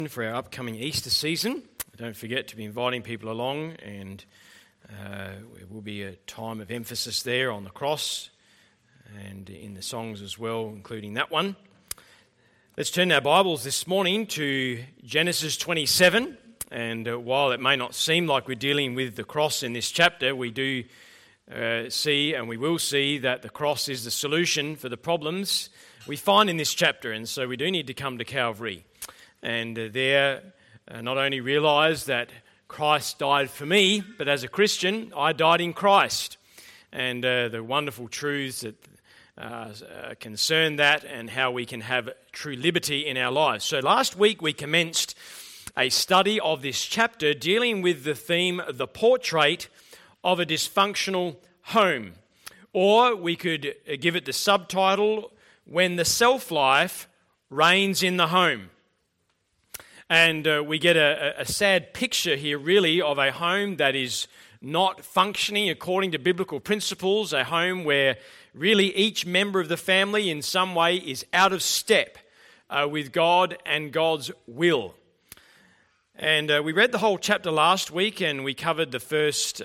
For our upcoming Easter season. Don't forget to be inviting people along, and it will be a time of emphasis there on the cross and in the songs as well, including that one. Let's turn our Bibles this morning to Genesis 27, and while it may not seem like we're dealing with the cross in this chapter, we do see and we will see that the cross is the solution for the problems we find in this chapter, and so we do need to come to Calvary. And there, not only realise that Christ died for me, but as a Christian, I died in Christ. And the wonderful truths that concern that and how we can have true liberty in our lives. So last week we commenced a study of this chapter dealing with the theme, the portrait of a dysfunctional home. Or we could give it the subtitle, When the Self-Life Reigns in the Home. And we get a sad picture here, really, of a home that is not functioning according to biblical principles, a home where really each member of the family in some way is out of step with God and God's will. And we read the whole chapter last week, and we covered the first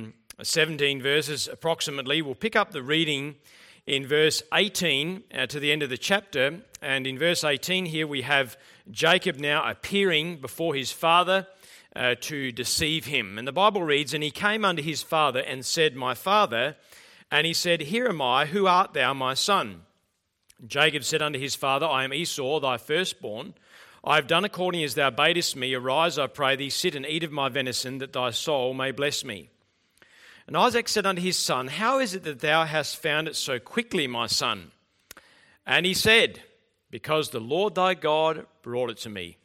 17 verses approximately. We'll pick up the reading in verse 18 to the end of the chapter. And in verse 18 here we have Jacob now appearing before his father to deceive him. And the Bible reads, "And he came unto his father and said, My father. And he said, Here am I, who art thou, my son? Jacob said unto his father, I am Esau, thy firstborn. I have done according as thou badest me. Arise, I pray thee, sit and eat of my venison, that thy soul may bless me. And Isaac said unto his son, How is it that thou hast found it so quickly, my son? And he said, Because the Lord thy God brought it to me.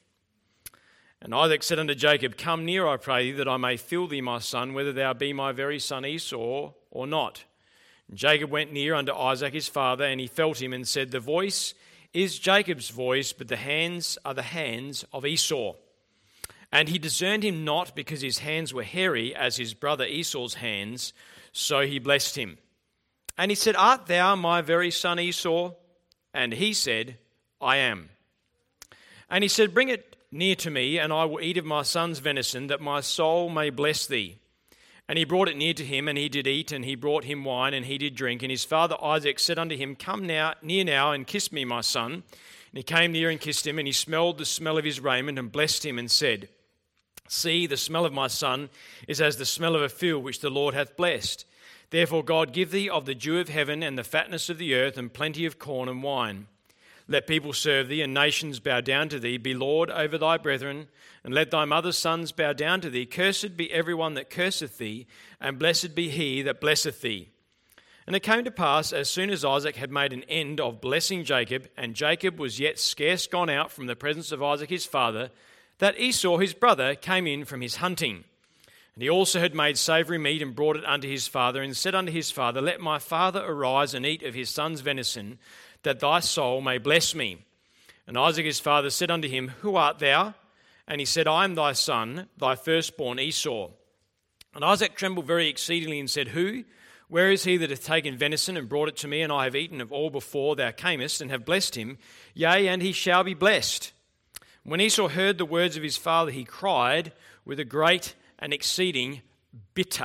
And Isaac said unto Jacob, Come near, I pray thee, that I may feel thee, my son, whether thou be my very son Esau or not. And Jacob went near unto Isaac his father, and he felt him, and said, The voice is Jacob's voice, but the hands are the hands of Esau. And he discerned him not, because his hands were hairy as his brother Esau's hands, so he blessed him. And he said, Art thou my very son Esau? And he said, I am. And he said, Bring it near to me, and I will eat of my son's venison, that my soul may bless thee. And he brought it near to him, and he did eat, and he brought him wine, and he did drink. And his father Isaac said unto him, Come now, near now, and kiss me, my son. And he came near and kissed him, and he smelled the smell of his raiment, and blessed him, and said, See, the smell of my son is as the smell of a field which the Lord hath blessed. Therefore God give thee of the dew of heaven, and the fatness of the earth, and plenty of corn and wine. Let people serve thee, and nations bow down to thee. Be Lord over thy brethren, and let thy mother's sons bow down to thee. Cursed be every one that curseth thee, and blessed be he that blesseth thee. And it came to pass, as soon as Isaac had made an end of blessing Jacob, and Jacob was yet scarce gone out from the presence of Isaac his father, that Esau his brother came in from his hunting. And he also had made savoury meat, and brought it unto his father, and said unto his father, Let my father arise and eat of his son's venison, that thy soul may bless me. And Isaac his father said unto him, Who art thou? And he said, I am thy son, thy firstborn Esau. And Isaac trembled very exceedingly, and said, Who? Where is he that hath taken venison, and brought it to me? And I have eaten of all before thou camest, and have blessed him. Yea, and he shall be blessed. When Esau heard the words of his father, he cried with a great and exceeding bitter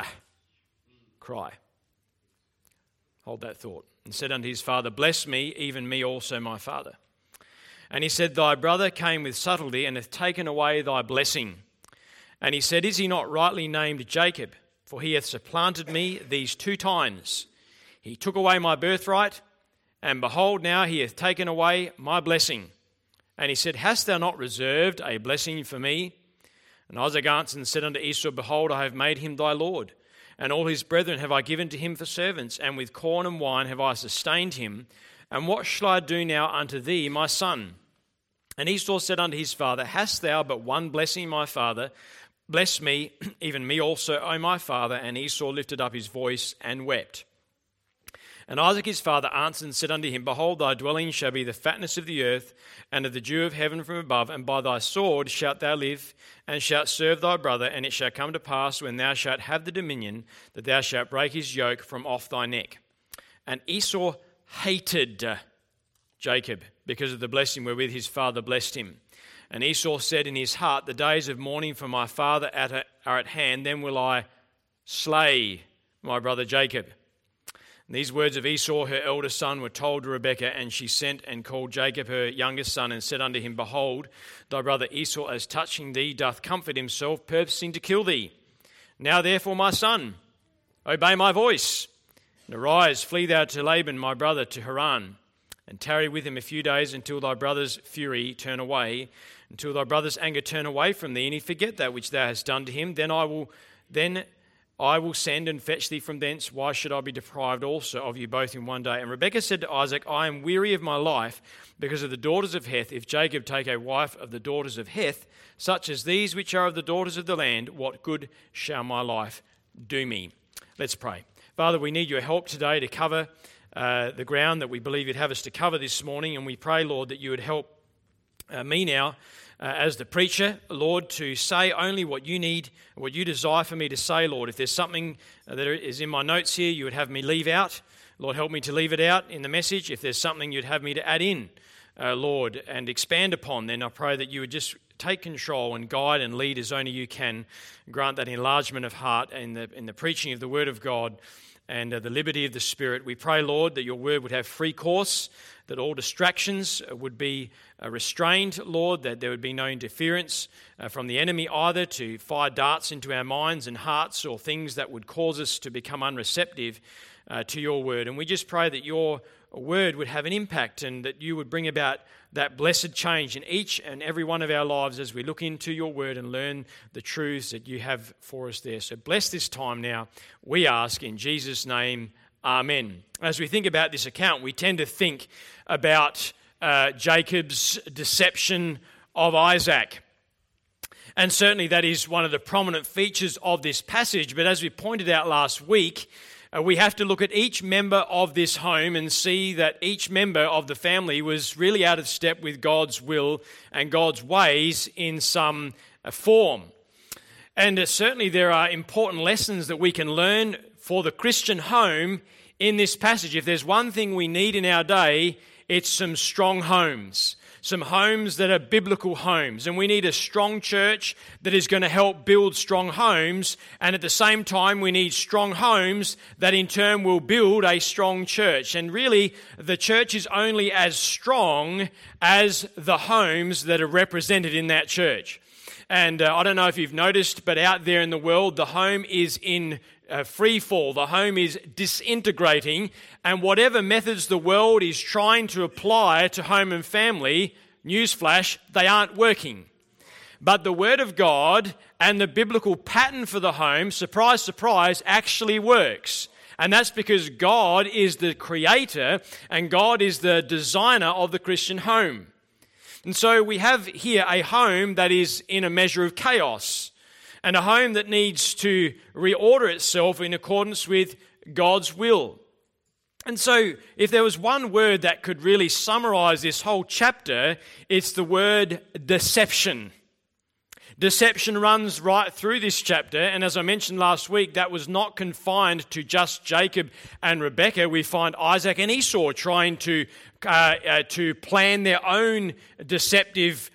cry. Hold that thought. And said unto his father, Bless me, even me also, my father. And he said, Thy brother came with subtlety, and hath taken away thy blessing. And he said, Is he not rightly named Jacob? For he hath supplanted me these 2 times. He took away my birthright, and behold, now he hath taken away my blessing. And he said, Hast thou not reserved a blessing for me? And Isaac answered and said unto Esau, Behold, I have made him thy lord, and all his brethren have I given to him for servants, and with corn and wine have I sustained him. And what shall I do now unto thee, my son? And Esau said unto his father, Hast thou but one blessing, my father? Bless me, even me also, O my father. And Esau lifted up his voice and wept. And Isaac his father answered and said unto him, Behold, thy dwelling shall be the fatness of the earth, and of the dew of heaven from above, and by thy sword shalt thou live, and shalt serve thy brother. And it shall come to pass, when thou shalt have the dominion, that thou shalt break his yoke from off thy neck. And Esau hated Jacob, because of the blessing wherewith his father blessed him. And Esau said in his heart, the days of mourning for my father are at hand, then will I slay my brother Jacob. And these words of Esau, her eldest son, were told to Rebekah, and she sent and called Jacob her youngest son, and said unto him, Behold, thy brother Esau, as touching thee, doth comfort himself, purposing to kill thee. Now therefore, my son, obey my voice, and arise, flee thou to Laban my brother to Haran, and tarry with him a few days until thy brother's fury turn away, until thy brother's anger turn away from thee, and he forget that which thou hast done to him. Then I will send and fetch thee from thence. Why should I be deprived also of you both in one day? And Rebekah said to Isaac, I am weary of my life because of the daughters of Heth. If Jacob take a wife of the daughters of Heth, such as these which are of the daughters of the land, what good shall my life do me? Let's pray. Father, we need your help today to cover the ground that we believe you'd have us to cover this morning, and we pray, Lord, that you would help me now as the preacher, Lord, to say only what you need, what you desire for me to say, Lord. If there's something that is in my notes here you would have me leave out, Lord, help me to leave it out in the message. If there's something you'd have me to add in, Lord, and expand upon, then I pray that you would just take control and guide and lead as only you can. Grant that enlargement of heart in the preaching of the Word of God and the liberty of the Spirit. We pray, Lord, that your word would have free course, that all distractions would be restrained, Lord, that there would be no interference from the enemy either to fire darts into our minds and hearts or things that would cause us to become unreceptive to your word. And we just pray that your word would have an impact and that you would bring about that blessed change in each and every one of our lives as we look into your word and learn the truths that you have for us there. So bless this time now, we ask in Jesus' name, amen. As we think about this account, we tend to think about Jacob's deception of Isaac. And certainly that is one of the prominent features of this passage. But as we pointed out last week, we have to look at each member of this home and see that each member of the family was really out of step with God's will and God's ways in some form. And certainly there are important lessons that we can learn for the Christian home in this passage. If there's one thing we need in our day, it's some strong homes. Some homes that are biblical homes. And we need a strong church that is going to help build strong homes. And at the same time, we need strong homes that in turn will build a strong church. And really, the church is only as strong as the homes that are represented in that church. And I don't know if you've noticed, but out there in the world, the home is in free fall. The home is disintegrating, and whatever methods the world is trying to apply to home and family, newsflash, they aren't working. But the Word of God and the biblical pattern for the home, surprise, surprise, actually works. And that's because God is the creator and God is the designer of the Christian home. And so we have here a home that is in a measure of chaos, and a home that needs to reorder itself in accordance with God's will. And so if there was one word that could really summarize this whole chapter, it's the word deception. Deception runs right through this chapter, and as I mentioned last week, that was not confined to just Jacob and Rebekah. We find Isaac and Esau trying to plan their own deceptive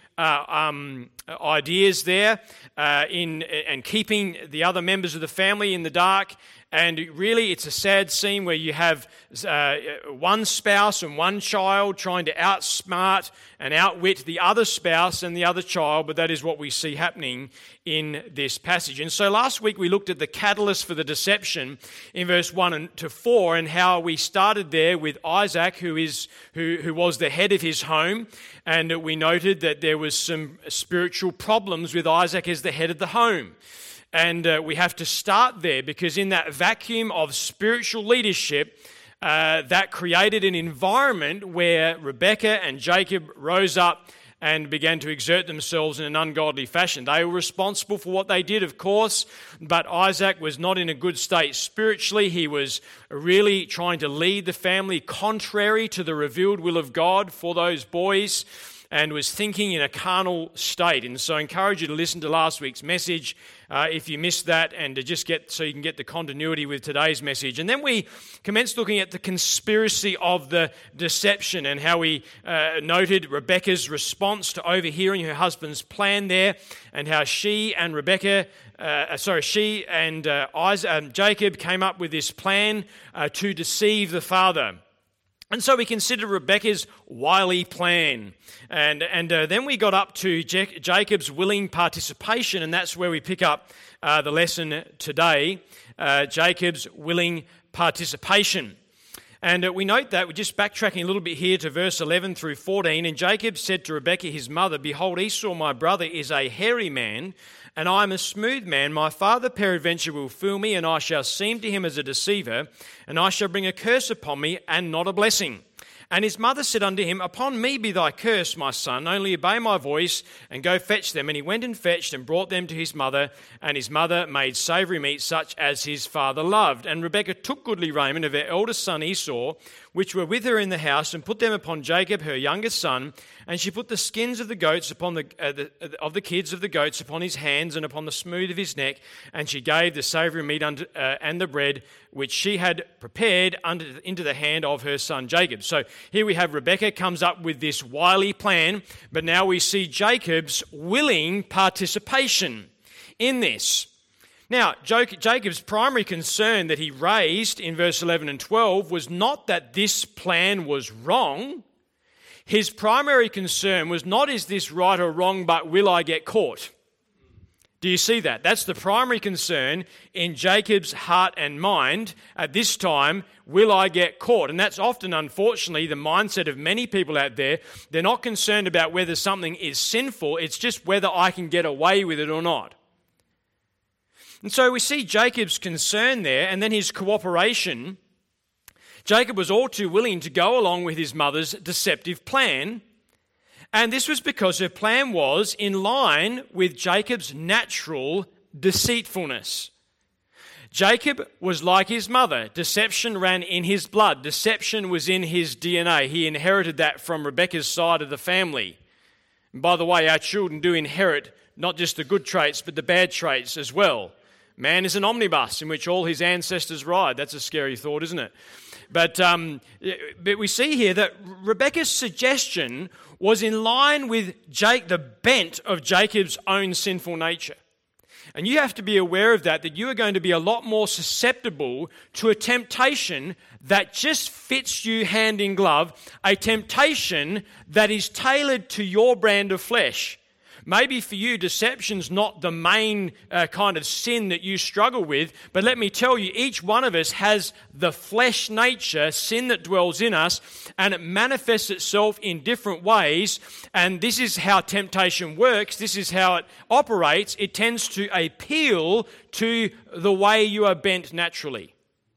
ideas there and keeping the other members of the family in the dark. And really, it's a sad scene where you have one spouse and one child trying to outsmart and outwit the other spouse and the other child, but that is what we see happening in this passage. And so last week we looked at the catalyst for the deception in verse 1 to 4 and how we started there with Isaac, who was the head of his home, and we noted that there was some spiritual problems with Isaac as the head of the home. And we have to start there because in that vacuum of spiritual leadership, that created an environment where Rebekah and Jacob rose up and began to exert themselves in an ungodly fashion. They were responsible for what they did, of course, but Isaac was not in a good state spiritually. He was really trying to lead the family contrary to the revealed will of God for those boys. and was thinking in a carnal state. And so I encourage you to listen to last week's message if you missed that, and to just so you can get the continuity with today's message. And then we commenced looking at the conspiracy of the deception, and how we noted Rebekah's response to overhearing her husband's plan there, and how she and Jacob came up with this plan to deceive the father. And so we considered Rebekah's wily plan. And then we got up to Jacob's willing participation, and that's where we pick up the lesson today, Jacob's willing participation. And we note that, we're just backtracking a little bit here to verse 11 through 14. And Jacob said to Rebekah his mother, "Behold, Esau my brother is a hairy man, and I am a smooth man. My father peradventure will fool me, and I shall seem to him as a deceiver, and I shall bring a curse upon me, and not a blessing." And his mother said unto him, "Upon me be thy curse, my son, only obey my voice, and go fetch them." And he went and fetched, and brought them to his mother, and his mother made savoury meat, such as his father loved. And Rebekah took goodly raiment of her eldest son Esau, which were with her in the house, and put them upon Jacob her youngest son, and she put the skins of the goats upon of the kids of the goats upon his hands and upon the smooth of his neck, and she gave the savoury meat and the bread which she had prepared into the hand of her son Jacob. So here we have Rebekah comes up with this wily plan, but now we see Jacob's willing participation in this. Now, Jacob's primary concern that he raised in verse 11 and 12 was not that this plan was wrong. His primary concern was not, is this right or wrong, but will I get caught? Do you see that? That's the primary concern in Jacob's heart and mind at this time. Will I get caught? And that's often, unfortunately, the mindset of many people out there. They're not concerned about whether something is sinful. It's just whether I can get away with it or not. And so we see Jacob's concern there, and then his cooperation. Jacob was all too willing to go along with his mother's deceptive plan. And this was because her plan was in line with Jacob's natural deceitfulness. Jacob was like his mother. Deception ran in his blood. Deception was in his DNA. He inherited that from Rebekah's side of the family. And by the way, our children do inherit not just the good traits, but the bad traits as well. Man is an omnibus in which all his ancestors ride. That's a scary thought, isn't it? But we see here that Rebekah's suggestion was in line with the bent of Jacob's own sinful nature. And you have to be aware of that you are going to be a lot more susceptible to a temptation that just fits you hand in glove, a temptation that is tailored to your brand of flesh. Maybe for you, deception's not the main kind of sin that you struggle with, but let me tell you, each one of us has the flesh nature, sin that dwells in us, and it manifests itself in different ways, and this is how temptation works, this is how it operates. It tends to appeal to the way you are bent naturally.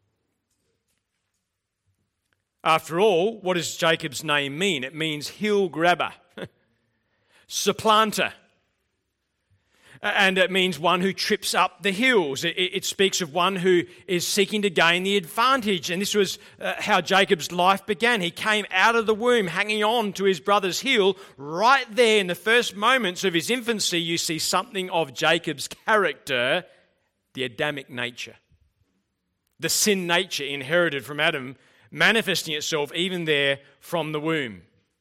After all, what does Jacob's name mean? It means heel grabber. Supplanter. And it means one who trips up the hills. It speaks of one who is seeking to gain the advantage. And this was how Jacob's life began. He came out of the womb hanging on to his brother's heel. Right there in the first moments of his infancy, you see something of Jacob's character, the Adamic nature. The sin nature inherited from Adam, manifesting itself even there from the womb.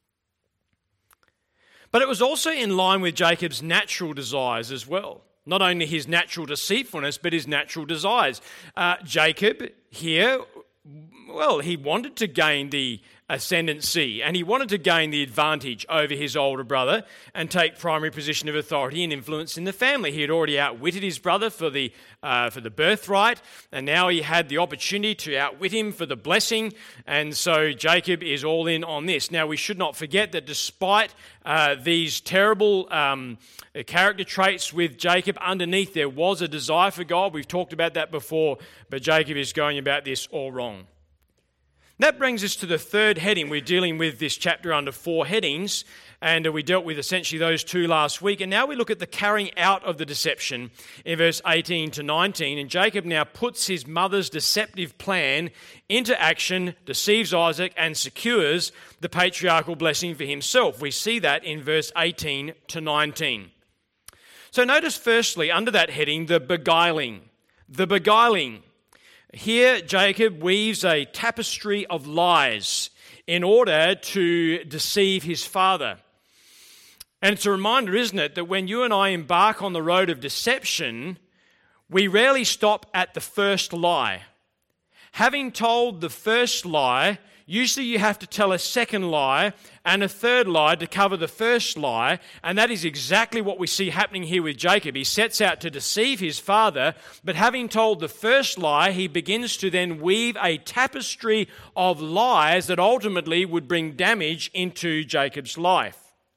But it was also in line with Jacob's natural desires as well. Not only his natural deceitfulness, but his natural desires. Jacob here, he wanted to gain the ascendancy, and he wanted to gain the advantage over his older brother and take primary position of authority and influence in the family. He had already outwitted his brother for the birthright, and now he had the opportunity to outwit him for the blessing, and so Jacob is all in on this. Now, we should not forget that despite these terrible character traits with Jacob, underneath there was a desire for God. We've talked about that before, but Jacob is going about this all wrong. That brings us to the third heading. We're dealing with this chapter under 4 headings, and we dealt with essentially those 2 last week. And now we look at the carrying out of the deception in verse 18 to 19. And Jacob now puts his mother's deceptive plan into action, deceives Isaac, and secures the patriarchal blessing for himself. We see that in verse 18 to 19. So notice firstly, under that heading, the beguiling. The beguiling. Here, Jacob weaves a tapestry of lies in order to deceive his father. And it's a reminder, isn't it, that when you and I embark on the road of deception, we rarely stop at the first lie. Having told the first lie, usually you have to tell a second lie and a third lie to cover the first lie, and that is exactly what we see happening here with Jacob. He sets out to deceive his father, but having told the first lie, he begins to then weave a tapestry of lies that ultimately would bring damage into Jacob's life.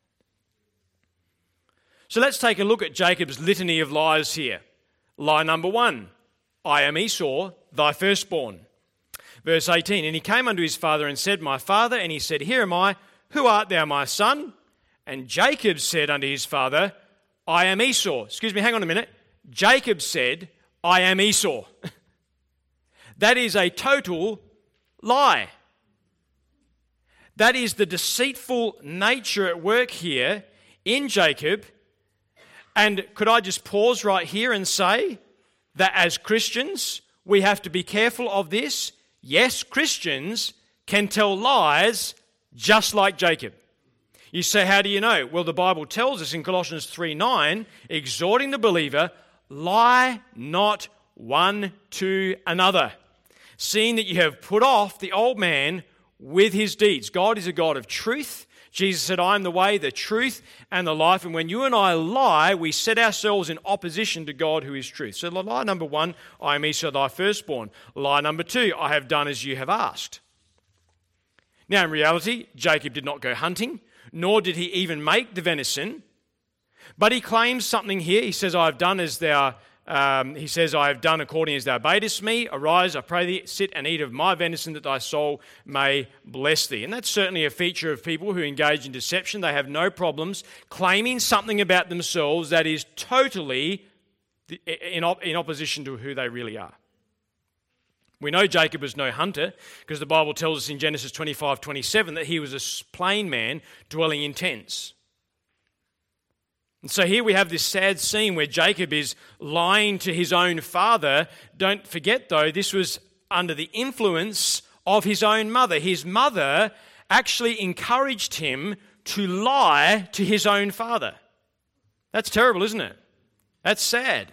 So let's take a look at Jacob's litany of lies here. Lie number 1, I am Esau, thy firstborn. Verse 18, and he came unto his father and said, My father, and he said, Here am I, who art thou, my son? And Jacob said unto his father, I am Esau. Excuse me, hang on a minute. Jacob said, I am Esau. That is a total lie. That is the deceitful nature at work here in Jacob. And could I just pause right here and say that as Christians, we have to be careful of this. Yes, Christians can tell lies just like Jacob. You say, how do you know? Well, the Bible tells us in Colossians 3:9, exhorting the believer, lie not one to another, seeing that you have put off the old man with his deeds. God is a God of truth. Jesus said, I am the way, the truth, and the life. And when you and I lie, we set ourselves in opposition to God who is truth. So lie number 1, I am Esau, thy firstborn. Lie number 2, I have done as you have asked. Now, in reality, Jacob did not go hunting, nor did he even make the venison. But he claims something here. He says, I have done as thou I have done according as thou badest me. Arise, I pray thee, sit and eat of my venison, that thy soul may bless thee. And that's certainly a feature of people who engage in deception. They have no problems claiming something about themselves that is totally in opposition to who they really are. We know Jacob was no hunter because the Bible tells us in Genesis 25:27 that he was a plain man dwelling in tents. And so here we have this sad scene where Jacob is lying to his own father. Don't forget, though, this was under the influence of his own mother. His mother actually encouraged him to lie to his own father. That's terrible, isn't it? That's sad.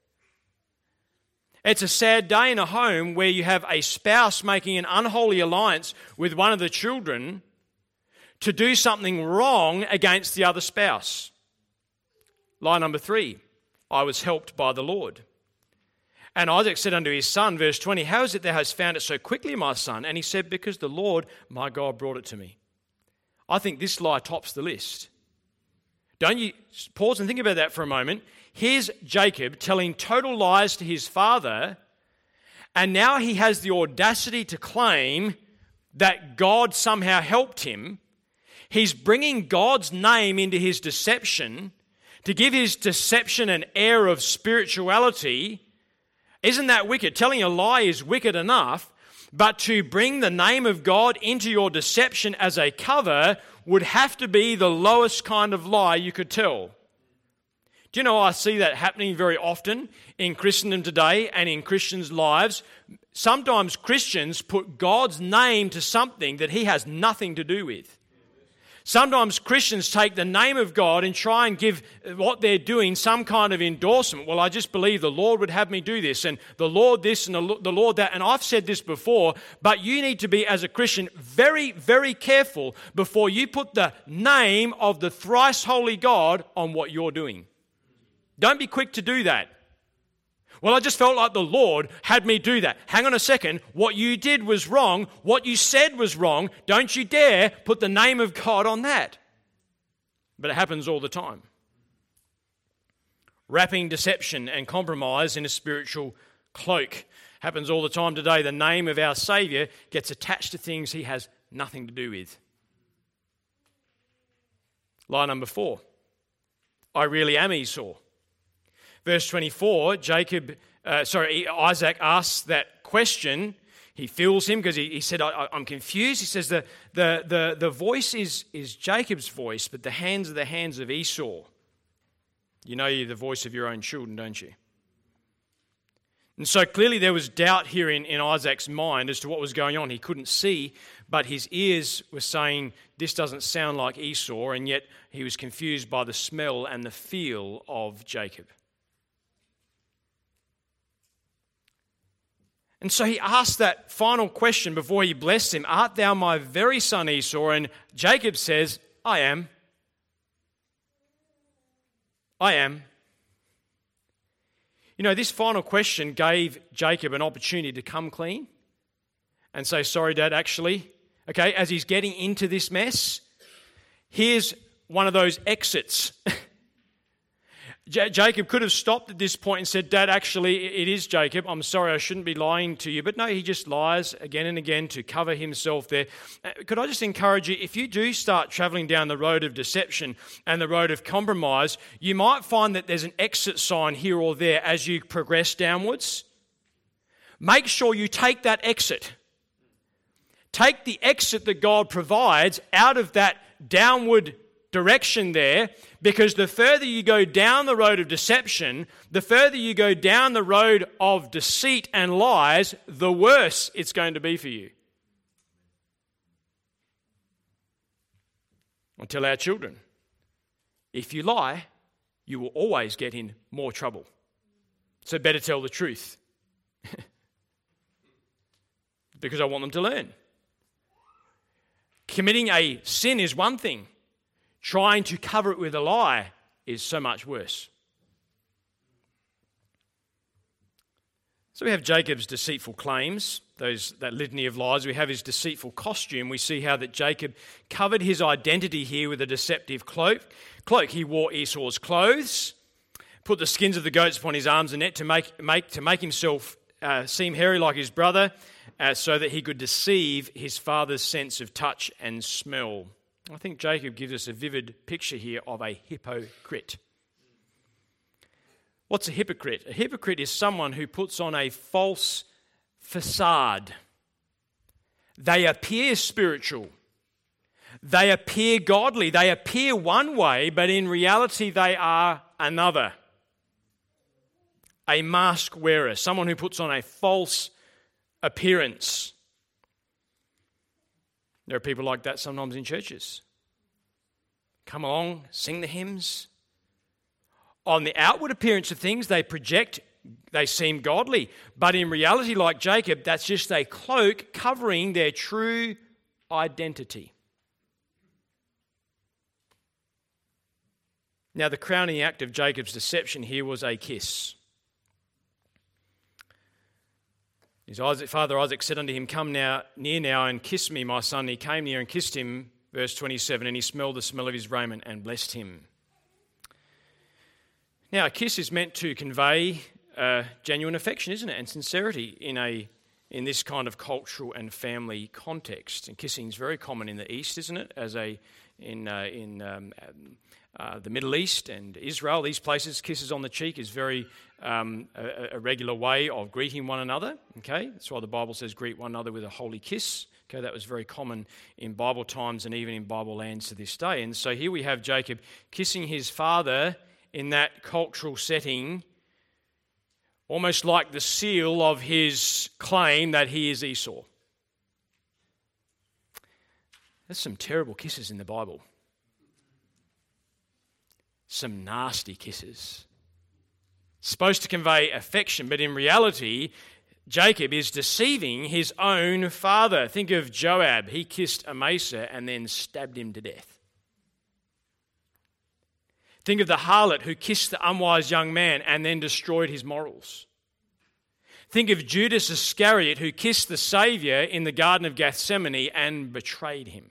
It's a sad day in a home where you have a spouse making an unholy alliance with one of the children to do something wrong against the other spouse. Lie number 3, I was helped by the Lord. And Isaac said unto his son, verse 20, How is it thou hast found it so quickly, my son? And he said, Because the Lord, my God, brought it to me. I think this lie tops the list. Don't you pause and think about that for a moment? Here's Jacob telling total lies to his father, and now he has the audacity to claim that God somehow helped him. He's bringing God's name into his deception to give his deception an air of spirituality. Isn't that wicked? Telling a lie is wicked enough, but to bring the name of God into your deception as a cover would have to be the lowest kind of lie you could tell. Do you know, I see that happening very often in Christendom today and in Christians' lives. Sometimes Christians put God's name to something that he has nothing to do with. Sometimes Christians take the name of God and try and give what they're doing some kind of endorsement. Well, I just believe the Lord would have me do this, and the Lord this and the Lord that. And I've said this before, but you need to be, as a Christian, very, very careful before you put the name of the thrice holy God on what you're doing. Don't be quick to do that. Well, I just felt like the Lord had me do that. Hang on a second. What you did was wrong. What you said was wrong. Don't you dare put the name of God on that. But it happens all the time. Wrapping deception and compromise in a spiritual cloak. Happens all the time today. The name of our Saviour gets attached to things he has nothing to do with. Lie number 4. I really am Esau. Verse 24, Isaac asks that question. He feels him because he said, I'm confused. He says the voice is Jacob's voice, but the hands are the hands of Esau. You know you're the voice of your own children, don't you? And so clearly there was doubt here in Isaac's mind as to what was going on. He couldn't see, but his ears were saying, this doesn't sound like Esau, and yet he was confused by the smell and the feel of Jacob. And so he asked that final question before he blessed him, art thou my very son Esau? And Jacob says, I am. I am. You know, this final question gave Jacob an opportunity to come clean and say, sorry, Dad, actually. Okay, as he's getting into this mess, here's one of those exits. Jacob could have stopped at this point and said, Dad, actually, it is Jacob. I'm sorry, I shouldn't be lying to you. But no, he just lies again and again to cover himself there. Could I just encourage you, if you do start traveling down the road of deception and the road of compromise, you might find that there's an exit sign here or there as you progress downwards. Make sure you take that exit. Take the exit that God provides out of that downward direction there, because the further you go down the road of deception, the further you go down the road of deceit and lies, the worse it's going to be for you. I tell our children, if you lie, you will always get in more trouble. So better tell the truth. Because I want them to learn. Committing a sin is one thing. Trying to cover it with a lie is so much worse. So we have Jacob's deceitful claims, that litany of lies. We have his deceitful costume. We see how that Jacob covered his identity here with a deceptive cloak. He wore Esau's clothes, put the skins of the goats upon his arms and neck to make himself seem hairy like his brother, so that he could deceive his father's sense of touch and smell. I think Jacob gives us a vivid picture here of a hypocrite. What's a hypocrite? A hypocrite is someone who puts on a false facade. They appear spiritual. They appear godly. They appear one way, but in reality they are another. A mask wearer, someone who puts on a false appearance. There are people like that sometimes in churches. Come along, sing the hymns. On the outward appearance of things, they seem godly. But in reality, like Jacob, that's just a cloak covering their true identity. Now, the crowning act of Jacob's deception here was a kiss. His father Isaac said unto him, come near now and kiss me, my son. He came near and kissed him, verse 27, and he smelled the smell of his raiment and blessed him. Now, a kiss is meant to convey genuine affection, isn't it, and sincerity in this kind of cultural and family context. And kissing is very common in the East, isn't it? In the Middle East and Israel, these places, kisses on the cheek is very a regular way of greeting one another. Okay, that's why the Bible says greet one another with a holy kiss. Okay, that was very common in Bible times and even in Bible lands to this day. And so here we have Jacob kissing his father in that cultural setting, almost like the seal of his claim that he is Esau. There's some terrible kisses in the Bible. Some nasty kisses. Supposed to convey affection, but in reality, Jacob is deceiving his own father. Think of Joab. He kissed Amasa and then stabbed him to death. Think of the harlot who kissed the unwise young man and then destroyed his morals. Think of Judas Iscariot who kissed the Saviour in the Garden of Gethsemane and betrayed him.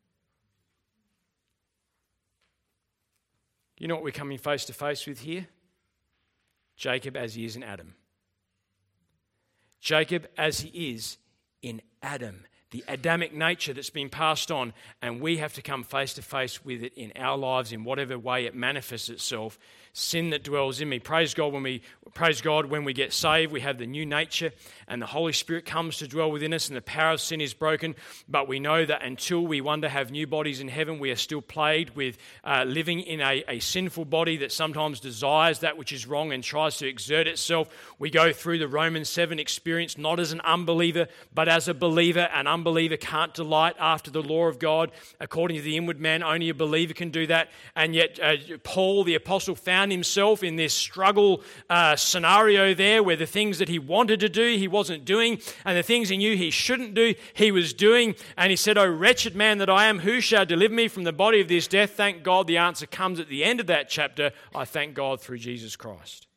You know what we're coming face to face with here? Jacob as he is in Adam. Jacob as he is in Adam, the Adamic nature that's been passed on, and we have to come face to face with it in our lives in whatever way it manifests itself. Sin that dwells in me. Praise God when we get saved, we have the new nature and the Holy Spirit comes to dwell within us and the power of sin is broken. But we know that until we one day have new bodies in heaven, we are still plagued with living in a sinful body that sometimes desires that which is wrong and tries to exert itself. We go through the Romans 7 experience not as an unbeliever but as a believer. An unbeliever can't delight after the law of God. According to the inward man, only a believer can do that. And yet Paul the apostle found himself in this struggle scenario there where the things that he wanted to do he wasn't doing, and the things he knew he shouldn't do he was doing. And he said, "O wretched man that I am, who shall deliver me from the body of this death?" Thank God the answer comes at the end of that chapter. I thank God through Jesus Christ.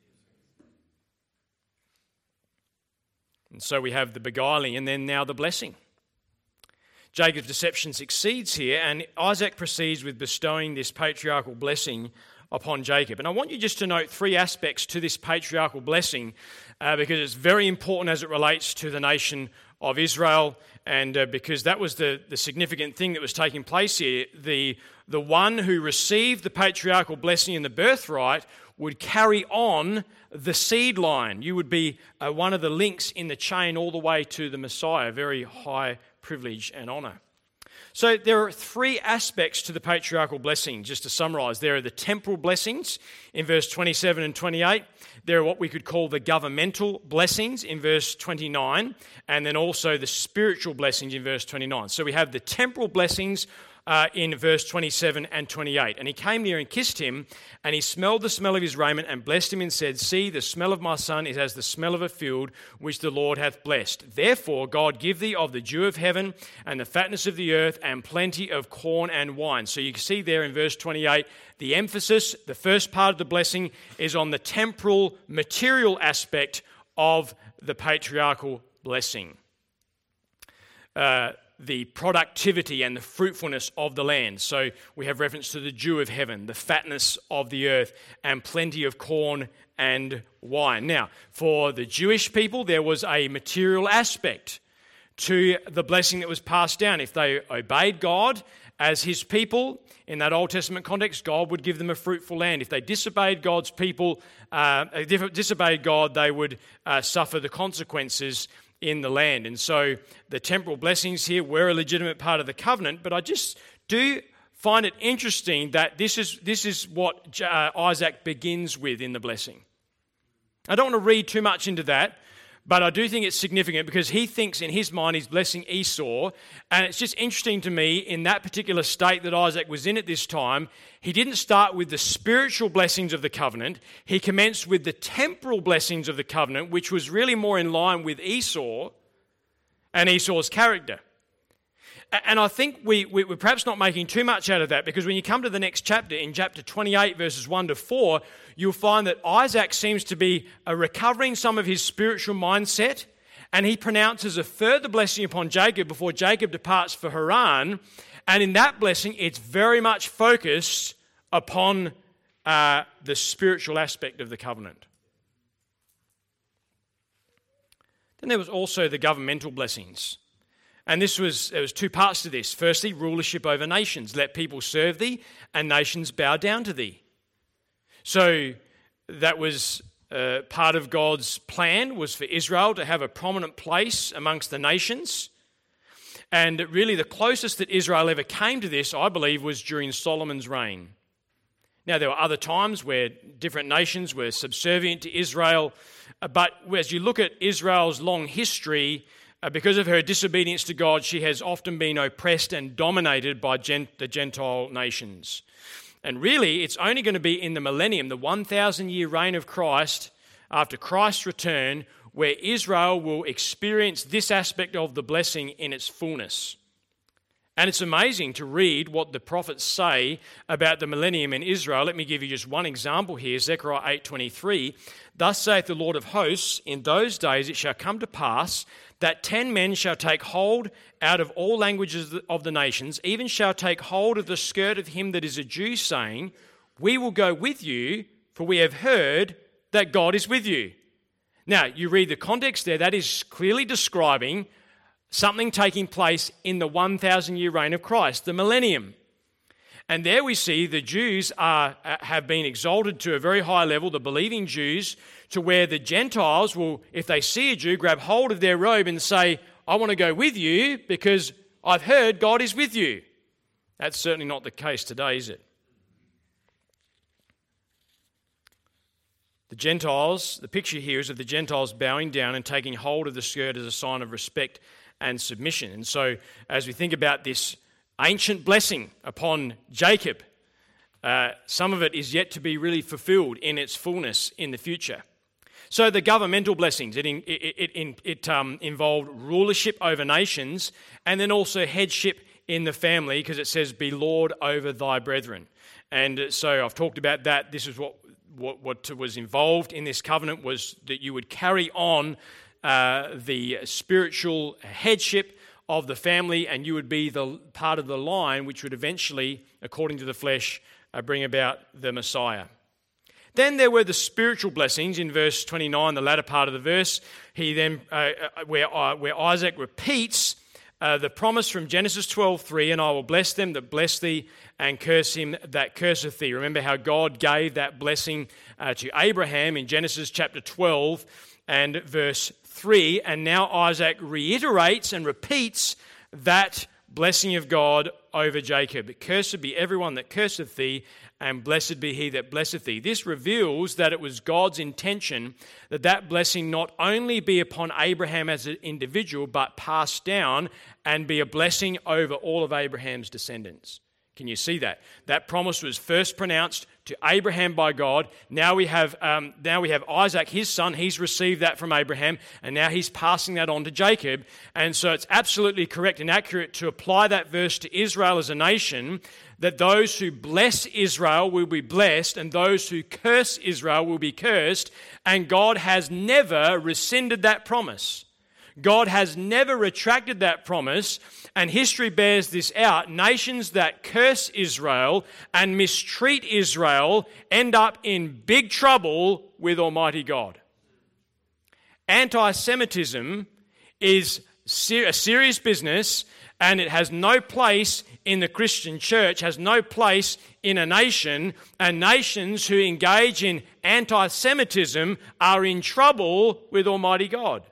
And so we have the beguiling and then now the blessing. Jacob's deception succeeds here, and Isaac proceeds with bestowing this patriarchal blessing upon Jacob. And I want you just to note three aspects to this patriarchal blessing because it's very important as it relates to the nation of Israel, and because that was the significant thing that was taking place here. The one who received the patriarchal blessing and the birthright would carry on the seed line. You would be one of the links in the chain all the way to the Messiah. Very high privilege and honour. So there are three aspects to the patriarchal blessing, just to summarise. There are the temporal blessings in verse 27 and 28. There are what we could call the governmental blessings in verse 29, and then also the spiritual blessings in verse 29. So we have the temporal blessings in verse 27 and 28. "And he came near and kissed him, and he smelled the smell of his raiment and blessed him and said, See, the smell of my son is as the smell of a field which the Lord hath blessed. Therefore God give thee of the dew of heaven and the fatness of the earth and plenty of corn and wine." So you can see there in verse 28, the emphasis, the first part of the blessing is on the temporal, material aspect of the patriarchal blessing. The productivity and the fruitfulness of the land. So we have reference to the dew of heaven, the fatness of the earth, and plenty of corn and wine. Now, for the Jewish people, there was a material aspect to the blessing that was passed down. If they obeyed God as his people, in that Old Testament context, God would give them a fruitful land. If they disobeyed God's people, disobeyed God, they would suffer the consequences in the land. And so the temporal blessings here were a legitimate part of the covenant, but I just do find it interesting that this is what Isaac begins with in the blessing. I don't want to read too much into that, but I do think it's significant because he thinks in his mind he's blessing Esau, and it's just interesting to me in that particular state that Isaac was in at this time, he didn't start with the spiritual blessings of the covenant, he commenced with the temporal blessings of the covenant, which was really more in line with Esau and Esau's character. And I think we're perhaps not making too much out of that, because when you come to the next chapter, in chapter 28, verses 1 to 4, you'll find that Isaac seems to be recovering some of his spiritual mindset, and he pronounces a further blessing upon Jacob before Jacob departs for Haran. And in that blessing, it's very much focused upon the spiritual aspect of the covenant. Then there was also the governmental blessings. And there was two parts to this. Firstly, rulership over nations. Let people serve thee, and nations bow down to thee. So that was part of God's plan, was for Israel to have a prominent place amongst the nations. And really the closest that Israel ever came to this, I believe, was during Solomon's reign. Now, there were other times where different nations were subservient to Israel, but as you look at Israel's long history, because of her disobedience to God, she has often been oppressed and dominated by the Gentile nations. And really, it's only going to be in the millennium, the 1,000-year reign of Christ, after Christ's return, where Israel will experience this aspect of the blessing in its fullness. And it's amazing to read what the prophets say about the millennium in Israel. Let me give you just one example here, Zechariah 8:23. "Thus saith the Lord of hosts, in those days it shall come to pass that 10 men shall take hold out of all languages of the nations, even shall take hold of the skirt of him that is a Jew, saying, We will go with you, for we have heard that God is with you. Now, you read the context there, that is clearly describing something taking place in the 1,000-year reign of Christ, the millennium. And there we see the Jews have been exalted to a very high level, the believing Jews, to where the Gentiles will, if they see a Jew, grab hold of their robe and say, I want to go with you because I've heard God is with you. That's certainly not the case today, is it? The Gentiles, the picture here is of the Gentiles bowing down and taking hold of the skirt as a sign of respect and submission. And so as we think about this ancient blessing upon Jacob, some of it is yet to be really fulfilled in its fullness in the future. So the governmental blessings, it involved rulership over nations and then also headship in the family, because it says, be Lord over thy brethren. And so I've talked about that. This is what was involved in this covenant, was that you would carry on the spiritual headship of the family, and you would be the part of the line which would eventually, according to the flesh, bring about the Messiah. Then there were the spiritual blessings in verse 29, the latter part of the verse. He then, where Isaac repeats the promise from Genesis 12:3, and I will bless them that bless thee, and curse him that curseth thee. Remember how God gave that blessing to Abraham in Genesis chapter 12 and verse 3, and now Isaac reiterates and repeats that blessing of God over Jacob. Cursed be everyone that curseth thee, and blessed be he that blesseth thee. This reveals that it was God's intention that that blessing not only be upon Abraham as an individual, but pass down and be a blessing over all of Abraham's descendants. Can you see that? That promise was first pronounced to Abraham by God. Now we have Isaac, his son. He's received that from Abraham, and now he's passing that on to Jacob. And so it's absolutely correct and accurate to apply that verse to Israel as a nation, that those who bless Israel will be blessed, and those who curse Israel will be cursed. And God has never rescinded that promise. God has never retracted that promise, and history bears this out. Nations that curse Israel and mistreat Israel end up in big trouble with Almighty God. Anti-Semitism is a serious business, and it has no place in the Christian church, has no place in a nation, and nations who engage in anti-Semitism are in trouble with Almighty God.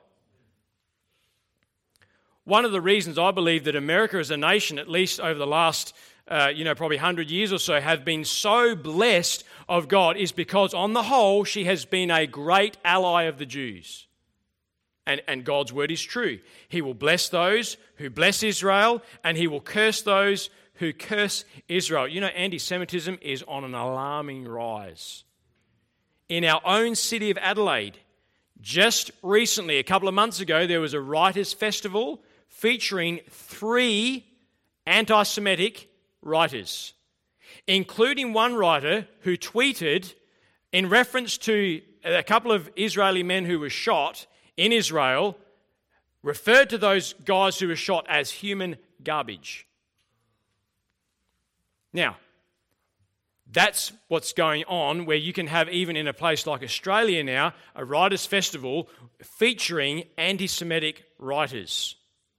One of the reasons I believe that America as a nation, at least over the last, probably 100 years or so, have been so blessed of God is because, on the whole, she has been a great ally of the Jews. And God's word is true. He will bless those who bless Israel, and he will curse those who curse Israel. You know, anti-Semitism is on an alarming rise. In our own city of Adelaide, just recently, a couple of months ago, there was a writers' festival featuring 3 anti-Semitic writers, including one writer who tweeted in reference to a couple of Israeli men who were shot in Israel, referred to those guys who were shot as human garbage. Now, that's what's going on, where you can have, even in a place like Australia now, a writers' festival featuring anti-Semitic writers.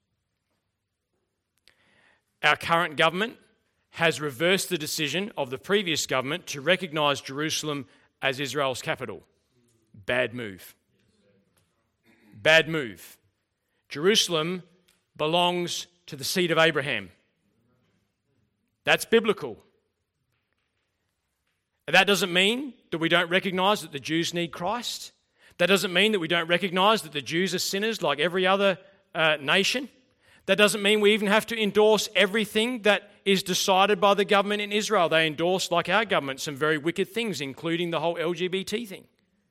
Our current government has reversed the decision of the previous government to recognise Jerusalem as Israel's capital. Bad move. Bad move. Jerusalem belongs to the seed of Abraham. That's biblical. That doesn't mean that we don't recognise that the Jews need Christ. That doesn't mean that we don't recognise that the Jews are sinners like every other nation. That doesn't mean we even have to endorse everything that is decided by the government in Israel. They endorse, like our government, some very wicked things, including the whole LGBT thing.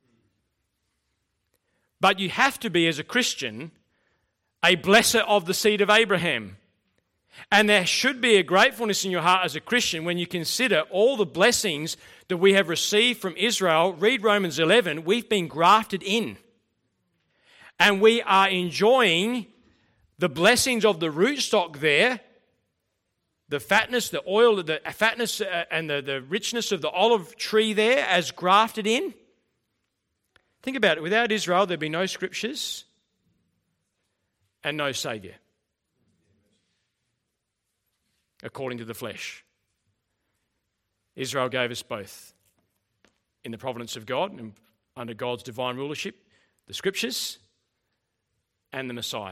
But you have to be, as a Christian, a blesser of the seed of Abraham. And there should be a gratefulness in your heart as a Christian when you consider all the blessings that we have received from Israel. Read Romans 11. We've been grafted in. And we are enjoying the blessings of the rootstock there, the fatness, the oil, the fatness and the richness of the olive tree there as grafted in. Think about it. Without Israel, there'd be no scriptures and no Saviour, according to the flesh. Israel gave us both. In the providence of God and under God's divine rulership, the scriptures and the Messiah.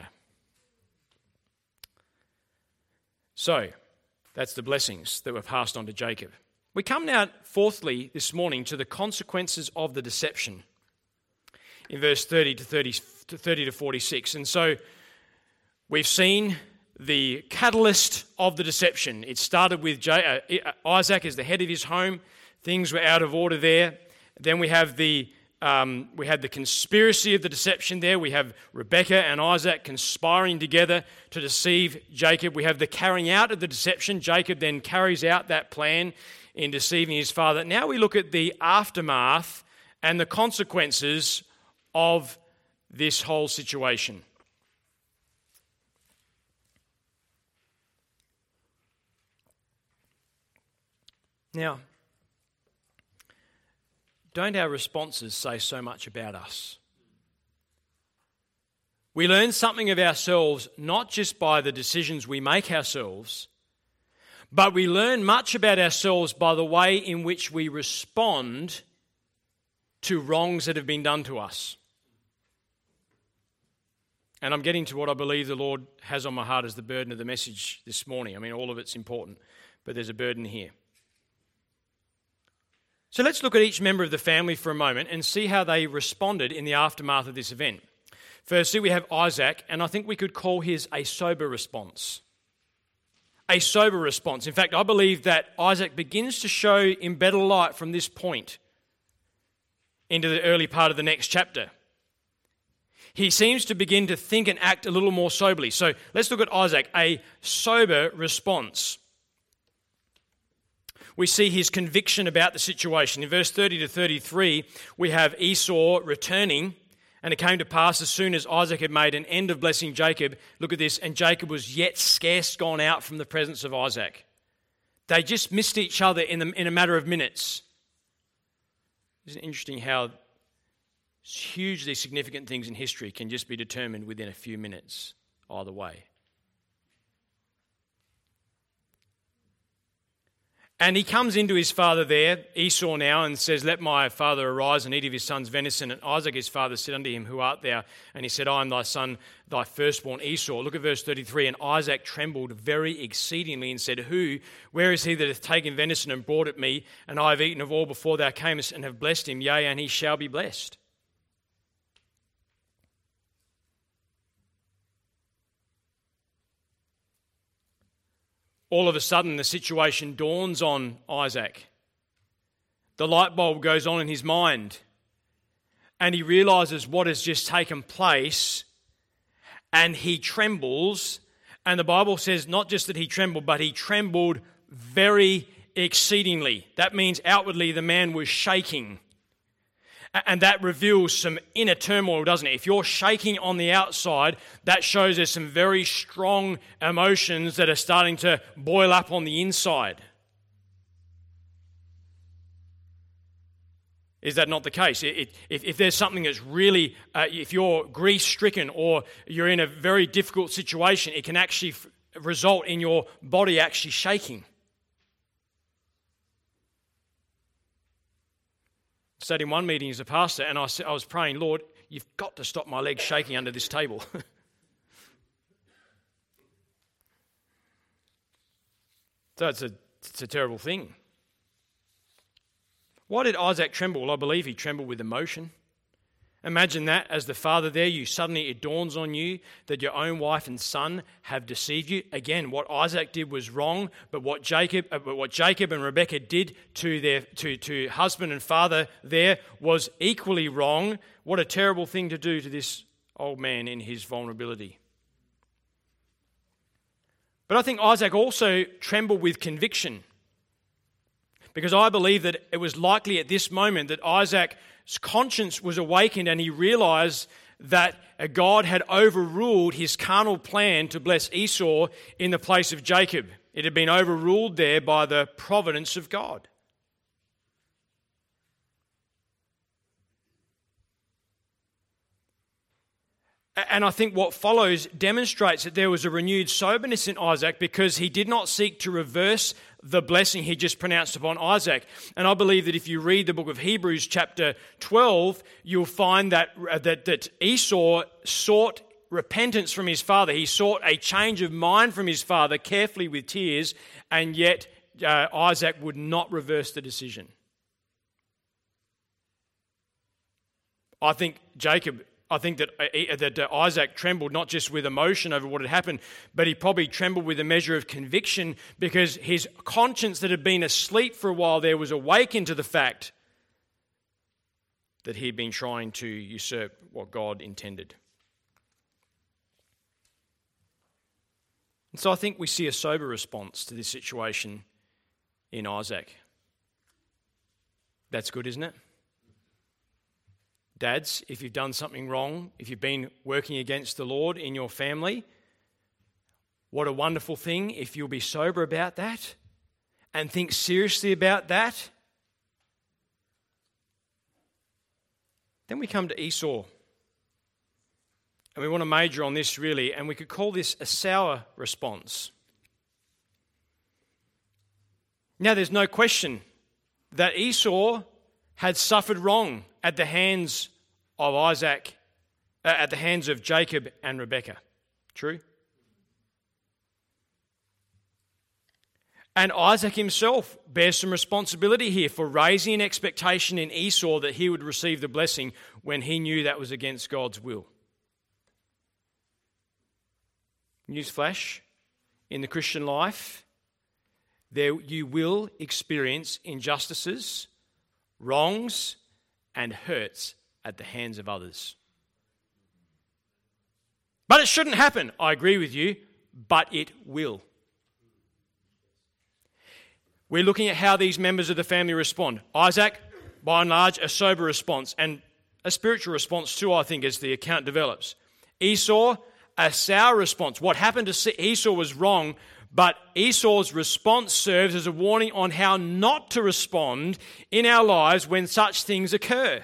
So, that's the blessings that were passed on to Jacob. We come now, fourthly, this morning to the consequences of the deception in verse 30 to 46. And so, we've seen the catalyst of the deception. It started with Isaac as the head of his home. Things were out of order there. Then we had the conspiracy of the deception there. We have Rebekah and Isaac conspiring together to deceive Jacob. We have the carrying out of the deception. Jacob then carries out that plan in deceiving his father. Now we look at the aftermath and the consequences of this whole situation. Now, don't our responses say so much about us? We learn something of ourselves not just by the decisions we make ourselves, but we learn much about ourselves by the way in which we respond to wrongs that have been done to us. And I'm getting to what I believe the Lord has on my heart as the burden of the message this morning. I mean, all of it's important, but there's a burden here. So let's look at each member of the family for a moment and see how they responded in the aftermath of this event. Firstly, we have Isaac, and I think we could call his a sober response. A sober response. In fact, I believe that Isaac begins to show in better light from this point into the early part of the next chapter. He seems to begin to think and act a little more soberly. So let's look at Isaac, a sober response. We see his conviction about the situation. In verse 30 to 33, we have Esau returning, and it came to pass as soon as Isaac had made an end of blessing Jacob, look at this, and Jacob was yet scarce gone out from the presence of Isaac. They just missed each other in a matter of minutes. Isn't it interesting how hugely significant things in history can just be determined within a few minutes either way? And he comes into his father there, Esau now, and says, "Let my father arise and eat of his son's venison." And Isaac his father said unto him, "Who art thou?" And he said, "I am thy son, thy firstborn Esau." Look at verse 33. And Isaac trembled very exceedingly and said, Where is he that hath taken venison and brought it me? And I have eaten of all before thou camest and have blessed him. Yea, and he shall be blessed. All of a sudden, the situation dawns on Isaac. The light bulb goes on in his mind, and he realizes what has just taken place, and he trembles. And the Bible says not just that he trembled, but he trembled very exceedingly. That means outwardly the man was shaking. And that reveals some inner turmoil, doesn't it? If you're shaking on the outside, that shows there's some very strong emotions that are starting to boil up on the inside. Is that not the case? If there's something that's really, if you're grief-stricken or you're in a very difficult situation, it can actually result in your body actually shaking. I sat in one meeting as a pastor and I was praying, "Lord, you've got to stop my legs shaking under this table." So it's a terrible thing. Why did Isaac tremble? Well, I believe he trembled with emotion. Imagine that as the father there, it dawns on you that your own wife and son have deceived you. Again, what Isaac did was wrong, but what Jacob and Rebekah did to husband and father there was equally wrong. What a terrible thing to do to this old man in his vulnerability. But I think Isaac also trembled with conviction, because I believe that it was likely at this moment that Isaac's conscience was awakened and he realized that God had overruled his carnal plan to bless Esau in the place of Jacob. It had been overruled there by the providence of God. And I think what follows demonstrates that there was a renewed soberness in Isaac, because he did not seek to reverse the blessing he just pronounced upon Isaac. And I believe that if you read the book of Hebrews chapter 12, you'll find that Esau sought repentance from his father. He sought a change of mind from his father, carefully with tears, and yet Isaac would not reverse the decision. I think that Isaac trembled not just with emotion over what had happened, but he probably trembled with a measure of conviction, because his conscience that had been asleep for a while there was awakened to the fact that he had been trying to usurp what God intended. And so I think we see a sober response to this situation in Isaac. That's good, isn't it? Dads, if you've done something wrong, if you've been working against the Lord in your family, what a wonderful thing if you'll be sober about that and think seriously about that. Then we come to Esau. And we want to major on this really, and we could call this a sour response. Now, there's no question that Esau had suffered wrong at the hands of at the hands of Jacob and Rebekah. True? And Isaac himself bears some responsibility here for raising an expectation in Esau that he would receive the blessing when he knew that was against God's will. Newsflash, in the Christian life, you will experience injustices, wrongs, and hurts at the hands of others. But it shouldn't happen, I agree with you, but it will. We're looking at how these members of the family respond. Isaac, by and large, a sober response, and a spiritual response too, I think, as the account develops. Esau, a sour response. What happened to Esau was wrong, but Esau's response serves as a warning on how not to respond in our lives when such things occur.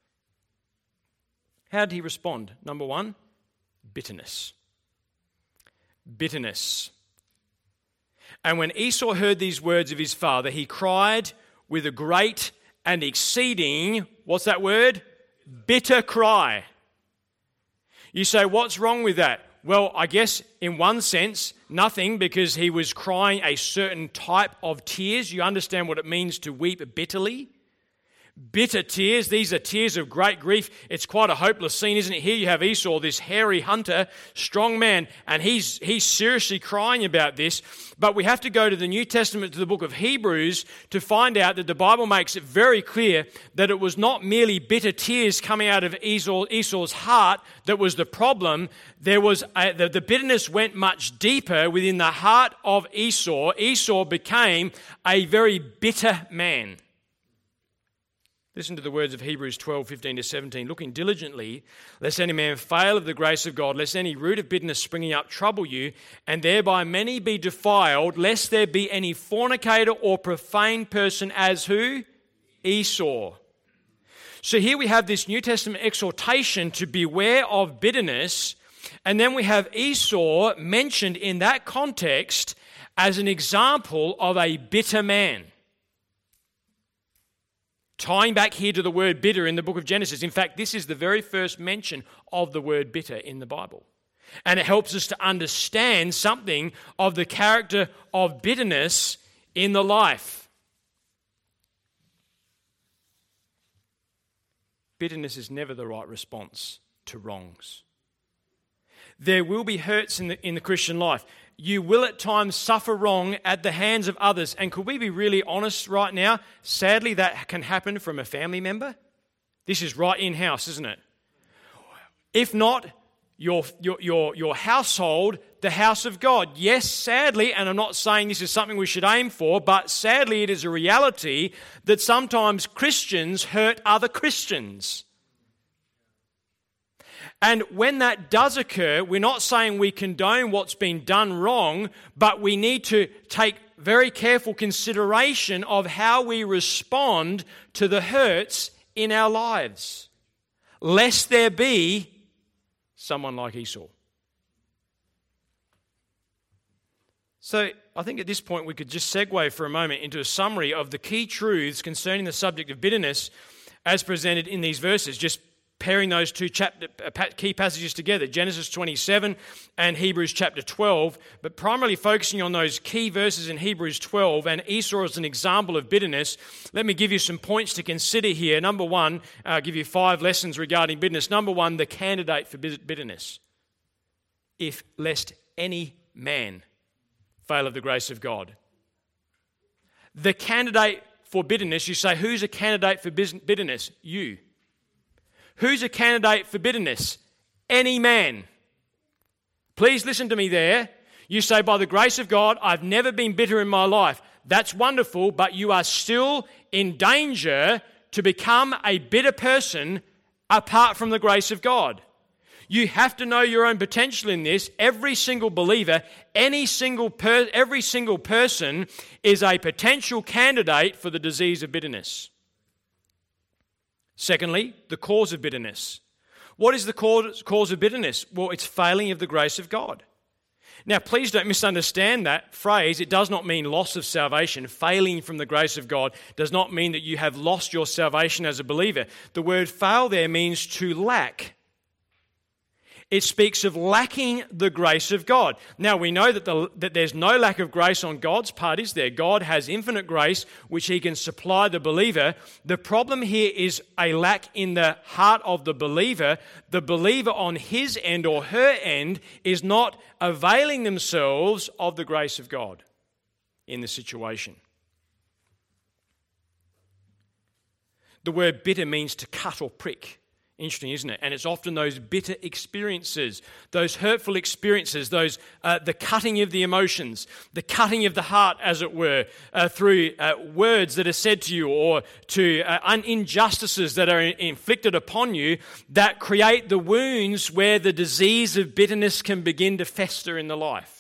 How did he respond? Number one, bitterness. Bitterness. And when Esau heard these words of his father, he cried with a great and exceeding, what's that word? Bitter cry. You say, what's wrong with that? Well, I guess in one sense, nothing, because he was crying a certain type of tears. You understand what it means to weep bitterly? Bitter tears, these are tears of great grief. It's quite a hopeless scene, isn't it? Here you have Esau, this hairy hunter, strong man, and he's seriously crying about this. But we have to go to the New Testament, to the book of Hebrews, to find out that the Bible makes it very clear that it was not merely bitter tears coming out of Esau's heart that was the problem. There was the bitterness went much deeper within the heart of Esau. Esau became a very bitter man. Listen to the words of Hebrews 12:15-17. Looking diligently, lest any man fail of the grace of God, lest any root of bitterness springing up trouble you, and thereby many be defiled, lest there be any fornicator or profane person as who? Esau. So here we have this New Testament exhortation to beware of bitterness, and then we have Esau mentioned in that context as an example of a bitter man. Tying back here to the word bitter in the book of Genesis. In fact, this is the very first mention of the word bitter in the Bible. And it helps us to understand something of the character of bitterness in the life. Bitterness is never the right response to wrongs. There will be hurts in the Christian life. You will at times suffer wrong at the hands of others. And could we be really honest right now? Sadly, that can happen from a family member. This is right in-house, isn't it? If not, your household, the house of God. Yes, sadly, and I'm not saying this is something we should aim for, but sadly it is a reality that sometimes Christians hurt other Christians. And when that does occur, we're not saying we condone what's been done wrong, but we need to take very careful consideration of how we respond to the hurts in our lives, lest there be someone like Esau. So I think at this point we could just segue for a moment into a summary of the key truths concerning the subject of bitterness as presented in these verses, just pairing those two key passages together, Genesis 27 and Hebrews chapter 12, but primarily focusing on those key verses in Hebrews 12 and Esau as an example of bitterness. Let me give you some points to consider here. Number one, I'll give you 5 lessons regarding bitterness. Number one, the candidate for bitterness. If lest any man fail of the grace of God. The candidate for bitterness, you say, who's a candidate for bitterness? You. Who's a candidate for bitterness? Any man. Please listen to me there. You say, by the grace of God, I've never been bitter in my life. That's wonderful, but you are still in danger to become a bitter person apart from the grace of God. You have to know your own potential in this. Every single believer, every single person is a potential candidate for the disease of bitterness. Secondly, the cause of bitterness. What is the cause of bitterness? Well, it's failing of the grace of God. Now, please don't misunderstand that phrase. It does not mean loss of salvation. Failing from the grace of God does not mean that you have lost your salvation as a believer. The word fail there means to lack. It speaks of lacking the grace of God. Now, we know that there's no lack of grace on God's part, is there? God has infinite grace, which he can supply the believer. The problem here is a lack in the heart of the believer. The believer on his end or her end is not availing themselves of the grace of God in the situation. The word bitter means to cut or prick. Interesting, isn't it? And it's often those bitter experiences, those hurtful experiences, the cutting of the emotions, the cutting of the heart, as it were, through words that are said to you or to injustices that are inflicted upon you that create the wounds where the disease of bitterness can begin to fester in the life.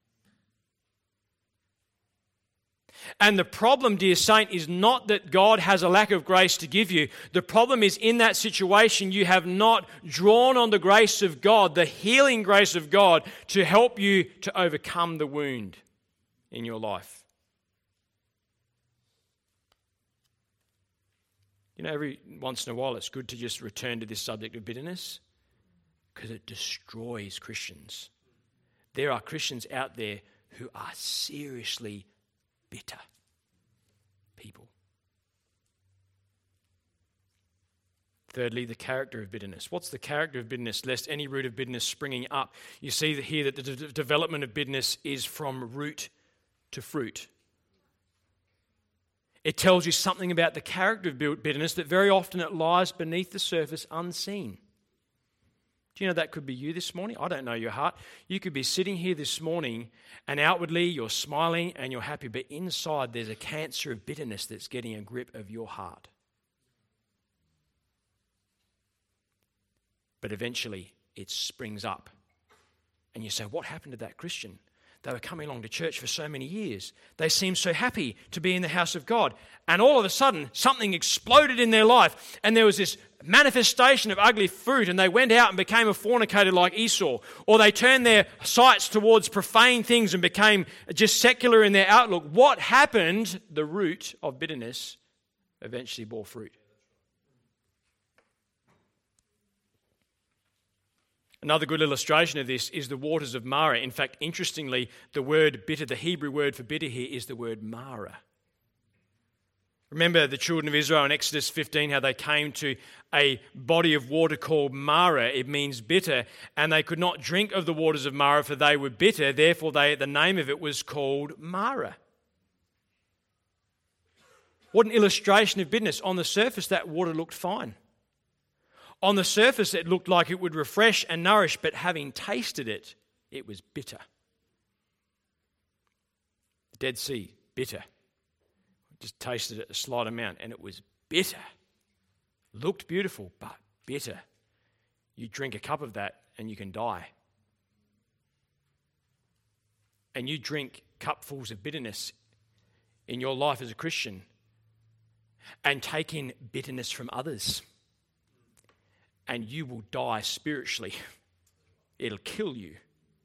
And the problem, dear saint, is not that God has a lack of grace to give you. The problem is in that situation you have not drawn on the grace of God, the healing grace of God, to help you to overcome the wound in your life. You know, every once in a while it's good to just return to this subject of bitterness because it destroys Christians. There are Christians out there who are seriously bitter people. Thirdly, the character of bitterness. What's the character of bitterness? Lest any root of bitterness springing up. You see here that the development of bitterness is from root to fruit. It tells you something about the character of bitterness that very often it lies beneath the surface unseen. Do you know that could be you this morning? I don't know your heart. You could be sitting here this morning and outwardly you're smiling and you're happy, but inside there's a cancer of bitterness that's getting a grip of your heart. But eventually it springs up. And you say, what happened to that Christian? They were coming along to church for so many years. They seemed so happy to be in the house of God. And all of a sudden, something exploded in their life. And there was this manifestation of ugly fruit. And they went out and became a fornicator like Esau. Or they turned their sights towards profane things and became just secular in their outlook. What happened? The root of bitterness eventually bore fruit. Another good illustration of this is the waters of Marah. In fact, interestingly, the word bitter, the Hebrew word for bitter here is the word Marah. Remember the children of Israel in Exodus 15, how they came to a body of water called Marah. It means bitter, and they could not drink of the waters of Marah for they were bitter. Therefore, the name of it was called Marah. What an illustration of bitterness. On the surface, that water looked fine. On the surface, it looked like it would refresh and nourish, but having tasted it, it was bitter. The Dead Sea, bitter. Just tasted it a slight amount, and it was bitter. Looked beautiful, but bitter. You drink a cup of that, and you can die. And you drink cupfuls of bitterness in your life as a Christian, and take in bitterness from others. And you will die spiritually It'll kill you.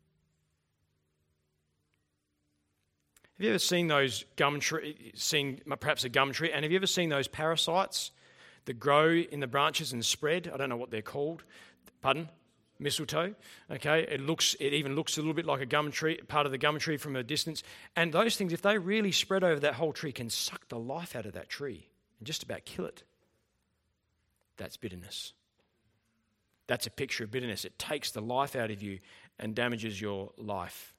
Have you ever seen those perhaps a gum tree, and have you ever seen those parasites that grow in the branches and spread? I don't know what they're called. Pardon? Mistletoe. Okay, it even looks a little bit like a gum tree, part of the gum tree from a distance. And those things, if they really spread over that whole tree, can suck the life out of that tree and just about kill it. That's bitterness. That's a picture of bitterness. It takes the life out of you and damages your life.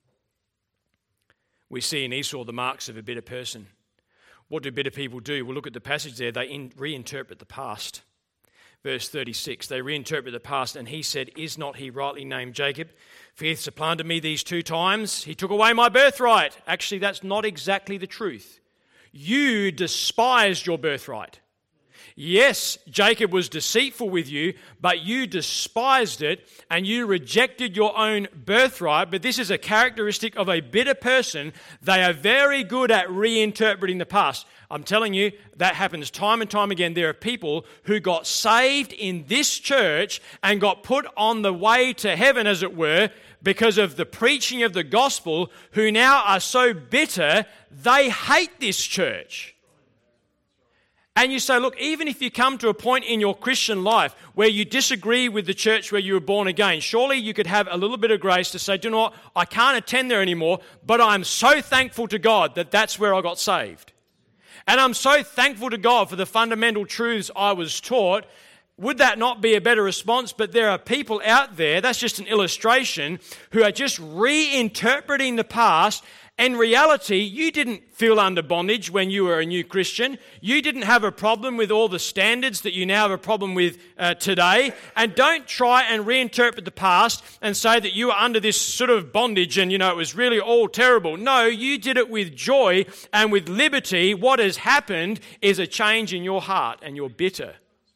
We see in Esau the marks of a bitter person. What do bitter people do? We'll look at the passage there. They reinterpret the past. Verse 36, they reinterpret the past, and he said, is not he rightly named Jacob? For he hath supplanted me these 2 times. He took away my birthright. Actually, that's not exactly the truth. You despised your birthright. Yes, Jacob was deceitful with you, but you despised it and you rejected your own birthright. But this is a characteristic of a bitter person. They are very good at reinterpreting the past. I'm telling you, that happens time and time again. There are people who got saved in this church and got put on the way to heaven, as it were, because of the preaching of the gospel, who now are so bitter, they hate this church. And you say, look, even if you come to a point in your Christian life where you disagree with the church where you were born again, surely you could have a little bit of grace to say, do you know what, I can't attend there anymore, but I'm so thankful to God that that's where I got saved. And I'm so thankful to God for the fundamental truths I was taught. Would that not be a better response? But there are people out there, that's just an illustration, who are just reinterpreting the past. In reality, you didn't feel under bondage when you were a new Christian. You didn't have a problem with all the standards that you now have a problem with today. And don't try and reinterpret the past and say that you were under this sort of bondage and, it was really all terrible. No, you did it with joy and with liberty. What has happened is a change in your heart, and you're bitter.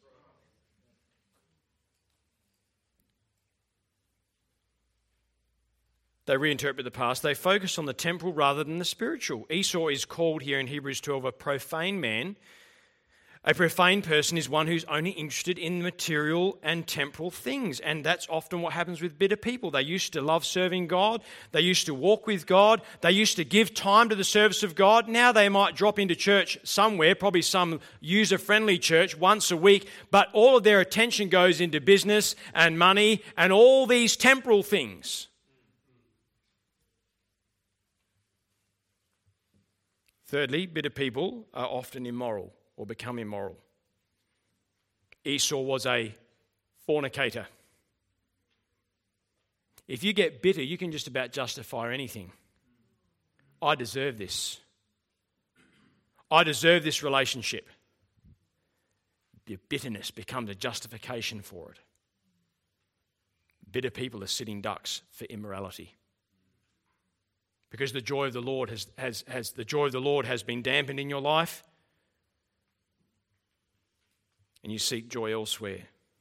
They reinterpret the past. They focus on the temporal rather than the spiritual. Esau is called here in Hebrews 12 a profane man. A profane person is one who's only interested in material and temporal things. And that's often what happens with bitter people. They used to love serving God. They used to walk with God. They used to give time to the service of God. Now they might drop into church somewhere, probably some user-friendly church once a week, but all of their attention goes into business and money and all these temporal things. Thirdly, bitter people are often immoral or become immoral. Esau was a fornicator. If you get bitter, you can just about justify anything. I deserve this. I deserve this relationship. Your bitterness becomes a justification for it. Bitter people are sitting ducks for immorality. Because the joy of the Lord has been dampened in your life, and you seek joy elsewhere.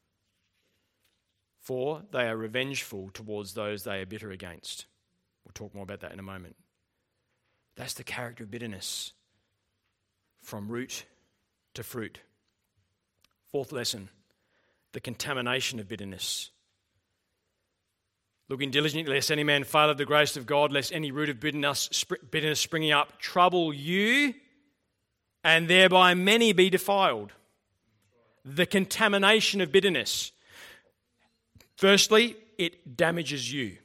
For they are revengeful towards those they are bitter against. We'll talk more about that in a moment. That's the character of bitterness, from root to fruit. Fourth lesson, the contamination of bitterness. Looking diligently, lest any man fail of the grace of God, lest any root of bitterness springing up trouble you, and thereby many be defiled. The contamination of bitterness. Firstly, it damages you.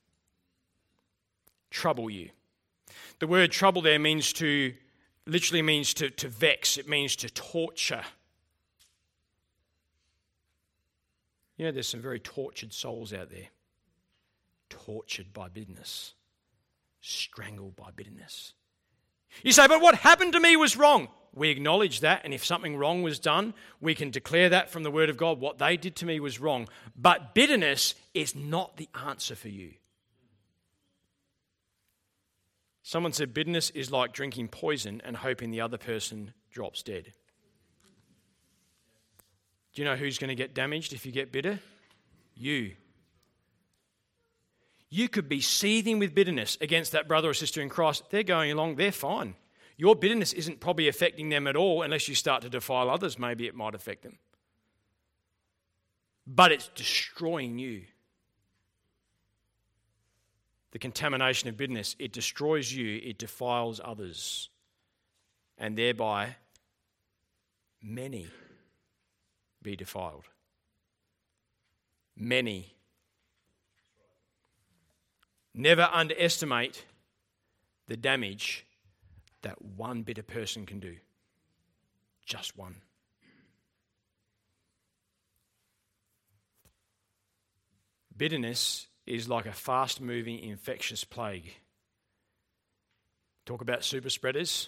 Trouble you. The word trouble there literally means to vex. It means to torture. There's some very tortured souls out there. Tortured by bitterness, strangled by bitterness. You say, but what happened to me was wrong. We acknowledge that, and if something wrong was done, we can declare that from the Word of God. What they did to me was wrong. But bitterness is not the answer for you. Someone said bitterness is like drinking poison and hoping the other person drops dead. Do you know who's going to get damaged if you get bitter? You. You could be seething with bitterness against that brother or sister in Christ. They're going along, they're fine. Your bitterness isn't probably affecting them at all unless you start to defile others. Maybe it might affect them. But it's destroying you. the contamination of bitterness, it destroys you, it defiles others, and thereby many be defiled. Many. Never underestimate the damage that one bitter person can do. Just one. Bitterness is like a fast-moving infectious plague. Talk about super spreaders.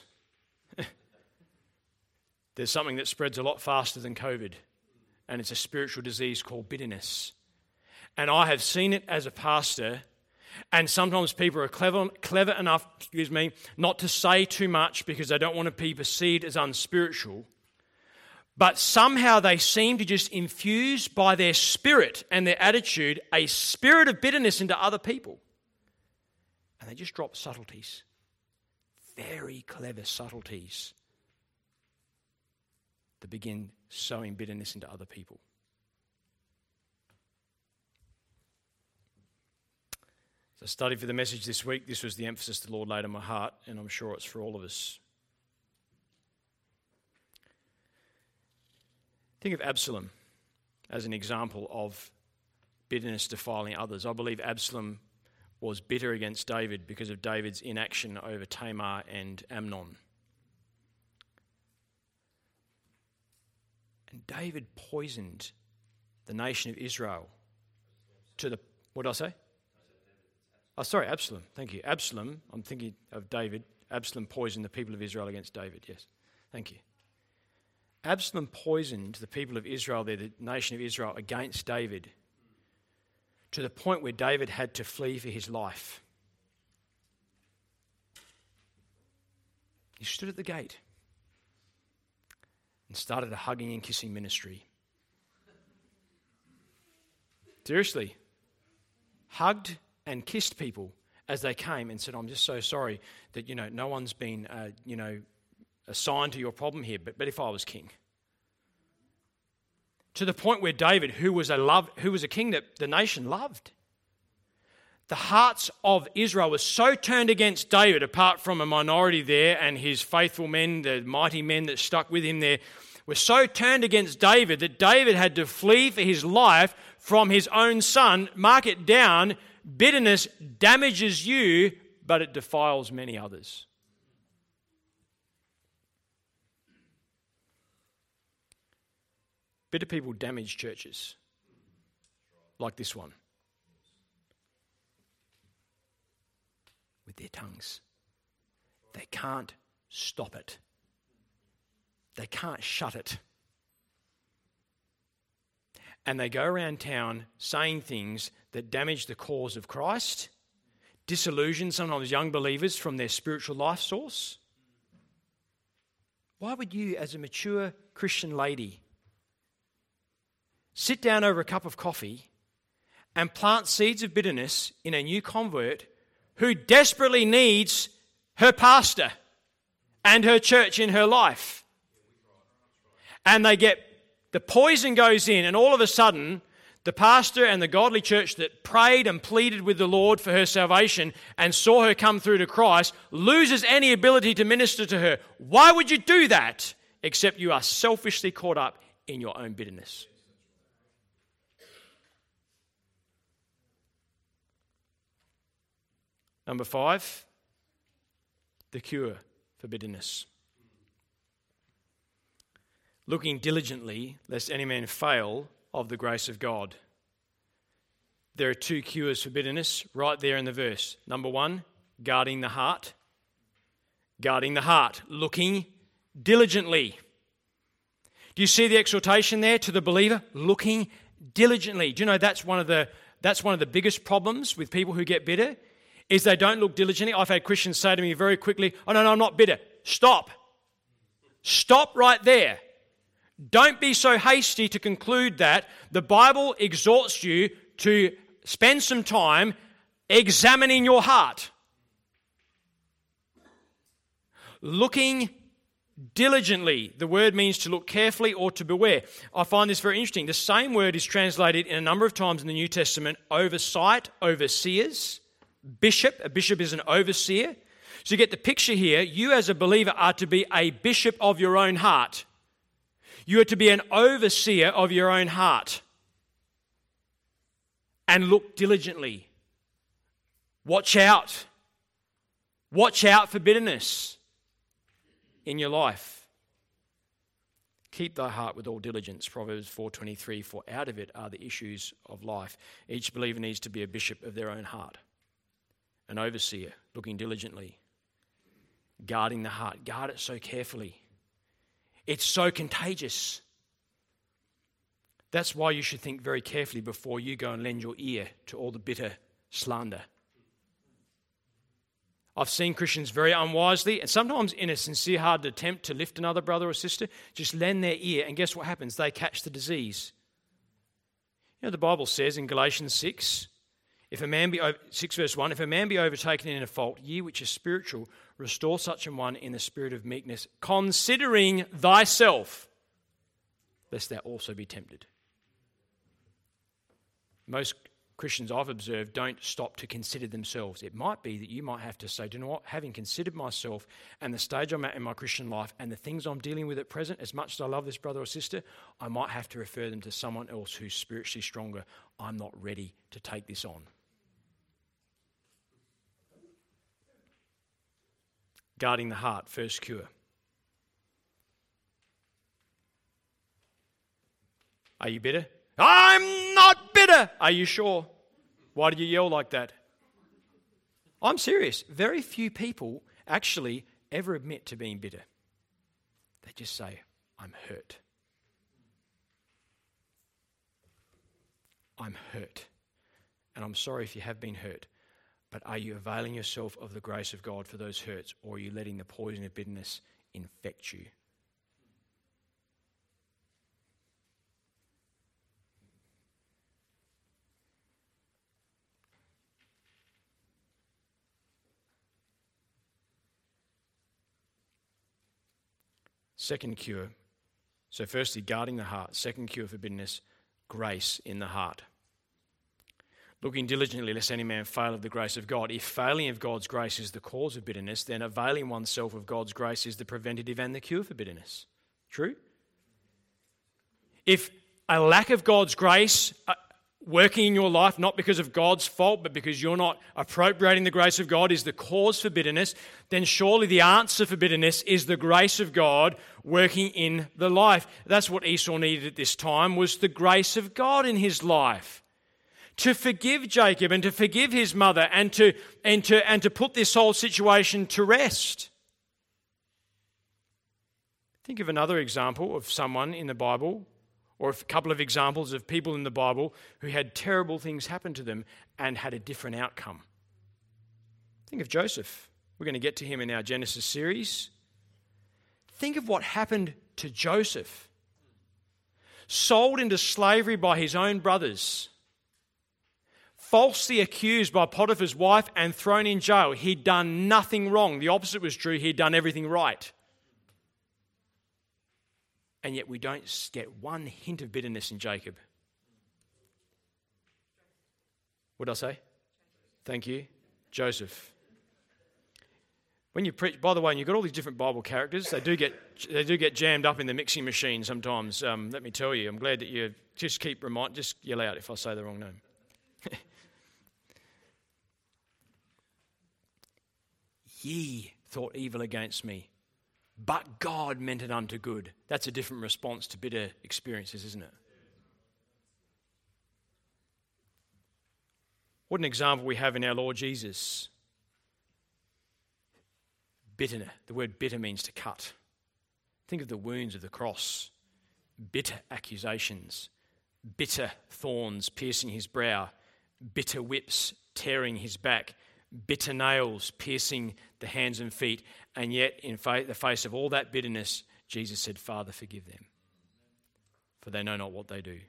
There's something that spreads a lot faster than COVID, and it's a spiritual disease called bitterness. And I have seen it as a pastor, and sometimes people are clever enough, not to say too much because they don't want to be perceived as unspiritual. But somehow they seem to just infuse by their spirit and their attitude a spirit of bitterness into other people. And they just drop subtleties. Very clever subtleties that begin sowing bitterness into other people. As I studied for the message this week, this was the emphasis the Lord laid on my heart, and I'm sure it's for all of us. Think of Absalom as an example of bitterness defiling others. I believe Absalom was bitter against David because of David's inaction over Tamar and Amnon. And David poisoned the nation of Israel to the... What did I say? Absalom. Thank you. Absalom, I'm thinking of David. Absalom poisoned the people of Israel against David. Yes. Thank you. Absalom poisoned the people of Israel, the nation of Israel, against David to the point where David had to flee for his life. He stood at the gate and started a hugging and kissing ministry. Seriously. Hugged and kissed people as they came and said, I'm just so sorry that, no one's been, assigned to your problem here, but if I was king. To the point where David, who was a king that the nation loved, the hearts of Israel were so turned against David, apart from a minority there and his faithful men, the mighty men that stuck with him there, were so turned against David that David had to flee for his life from his own son. Mark it down, bitterness damages you, but it defiles many others. Bitter people damage churches like this one with their tongues. They can't stop it. They can't shut it. And they go around town saying things that damage the cause of Christ, disillusion sometimes young believers from their spiritual life source. Why would you, as a mature Christian lady, sit down over a cup of coffee and plant seeds of bitterness in a new convert who desperately needs her pastor and her church in her life? And the poison goes in, and all of a sudden, the pastor and the godly church that prayed and pleaded with the Lord for her salvation and saw her come through to Christ loses any ability to minister to her. Why would you do that? Except you are selfishly caught up in your own bitterness. Number 5, the cure for bitterness. Looking diligently, lest any man fail of the grace of God. There are 2 cures for bitterness right there in the verse. Number 1, guarding the heart. Guarding the heart, looking diligently. Do you see the exhortation there to the believer? Looking diligently. Do you know that's one of the biggest problems with people who get bitter? Is they don't look diligently. I've had Christians say to me very quickly, oh no, I'm not bitter. Stop. Stop right there. Don't be so hasty to conclude that. The Bible exhorts you to spend some time examining your heart. Looking diligently. The word means to look carefully or to beware. I find this very interesting. The same word is translated in a number of times in the New Testament, oversight, overseers. bishop. A bishop is an overseer. So you get the picture here. You as a believer are to be a bishop of your own heart. You are to be an overseer of your own heart. And look diligently. Watch out. Watch out for bitterness in your life. Keep thy heart with all diligence, Proverbs 4:23, for out of it are the issues of life. Each believer needs to be a bishop of their own heart, an overseer, looking diligently, guarding the heart. Guard it so carefully. It's so contagious. That's why you should think very carefully before you go and lend your ear to all the bitter slander. I've seen Christians very unwisely, and sometimes in a sincere, hard attempt to lift another brother or sister, just lend their ear, and guess what happens? They catch the disease. You know, the Bible says in Galatians 6, 6 verse 1, if a man be overtaken in a fault, ye which are spiritual, restore such an one in the spirit of meekness, considering thyself, lest thou also be tempted. Most Christians I've observed don't stop to consider themselves. It might be that you might have to say, do you know what, having considered myself and the stage I'm at in my Christian life and the things I'm dealing with at present, as much as I love this brother or sister, I might have to refer them to someone else who's spiritually stronger. I'm not ready to take this on. Guarding the heart, first cure. Are you bitter? I'm not bitter. Are you sure? Why did you yell like that? I'm serious. Very few people actually ever admit to being bitter. They just say, I'm hurt. I'm hurt. And I'm sorry if you have been hurt. But are you availing yourself of the grace of God for those hurts, or are you letting the poison of bitterness infect you? Second cure. So firstly, guarding the heart. Second cure for bitterness, grace in the heart. Looking diligently lest any man fail of the grace of God. If failing of God's grace is the cause of bitterness, then availing oneself of God's grace is the preventative and the cure for bitterness. True? If a lack of God's grace working in your life, not because of God's fault, but because you're not appropriating the grace of God, is the cause for bitterness, then surely the answer for bitterness is the grace of God working in the life. That's what Esau needed at this time, was the grace of God in his life. To forgive Jacob and to forgive his mother and to put this whole situation to rest. Think of another example of someone in the Bible, or a couple of examples of people in the Bible who had terrible things happen to them and had a different outcome. Think of Joseph. We're going to get to him in our Genesis series. Think of what happened to Joseph. Sold into slavery by his own brothers. Falsely accused by Potiphar's wife and thrown in jail. He'd done nothing wrong. The opposite was true. He'd done everything right. And yet we don't get one hint of bitterness in Jacob. What did I say? Thank you. Joseph. When you preach, by the way, and you've got all these different Bible characters, they do get jammed up in the mixing machine sometimes. Let me tell you, I'm glad that you just just yell out if I say the wrong name. Ye thought evil against me, but God meant it unto good. That's a different response to bitter experiences, isn't it? What an example we have in our Lord Jesus. Bitter. The word bitter means to cut. Think of the wounds of the cross. Bitter accusations. Bitter thorns piercing his brow. Bitter whips tearing his back. Bitter nails piercing the hands and feet. And yet, in the face of all that bitterness, Jesus said, Father, forgive them, for they know not what they do.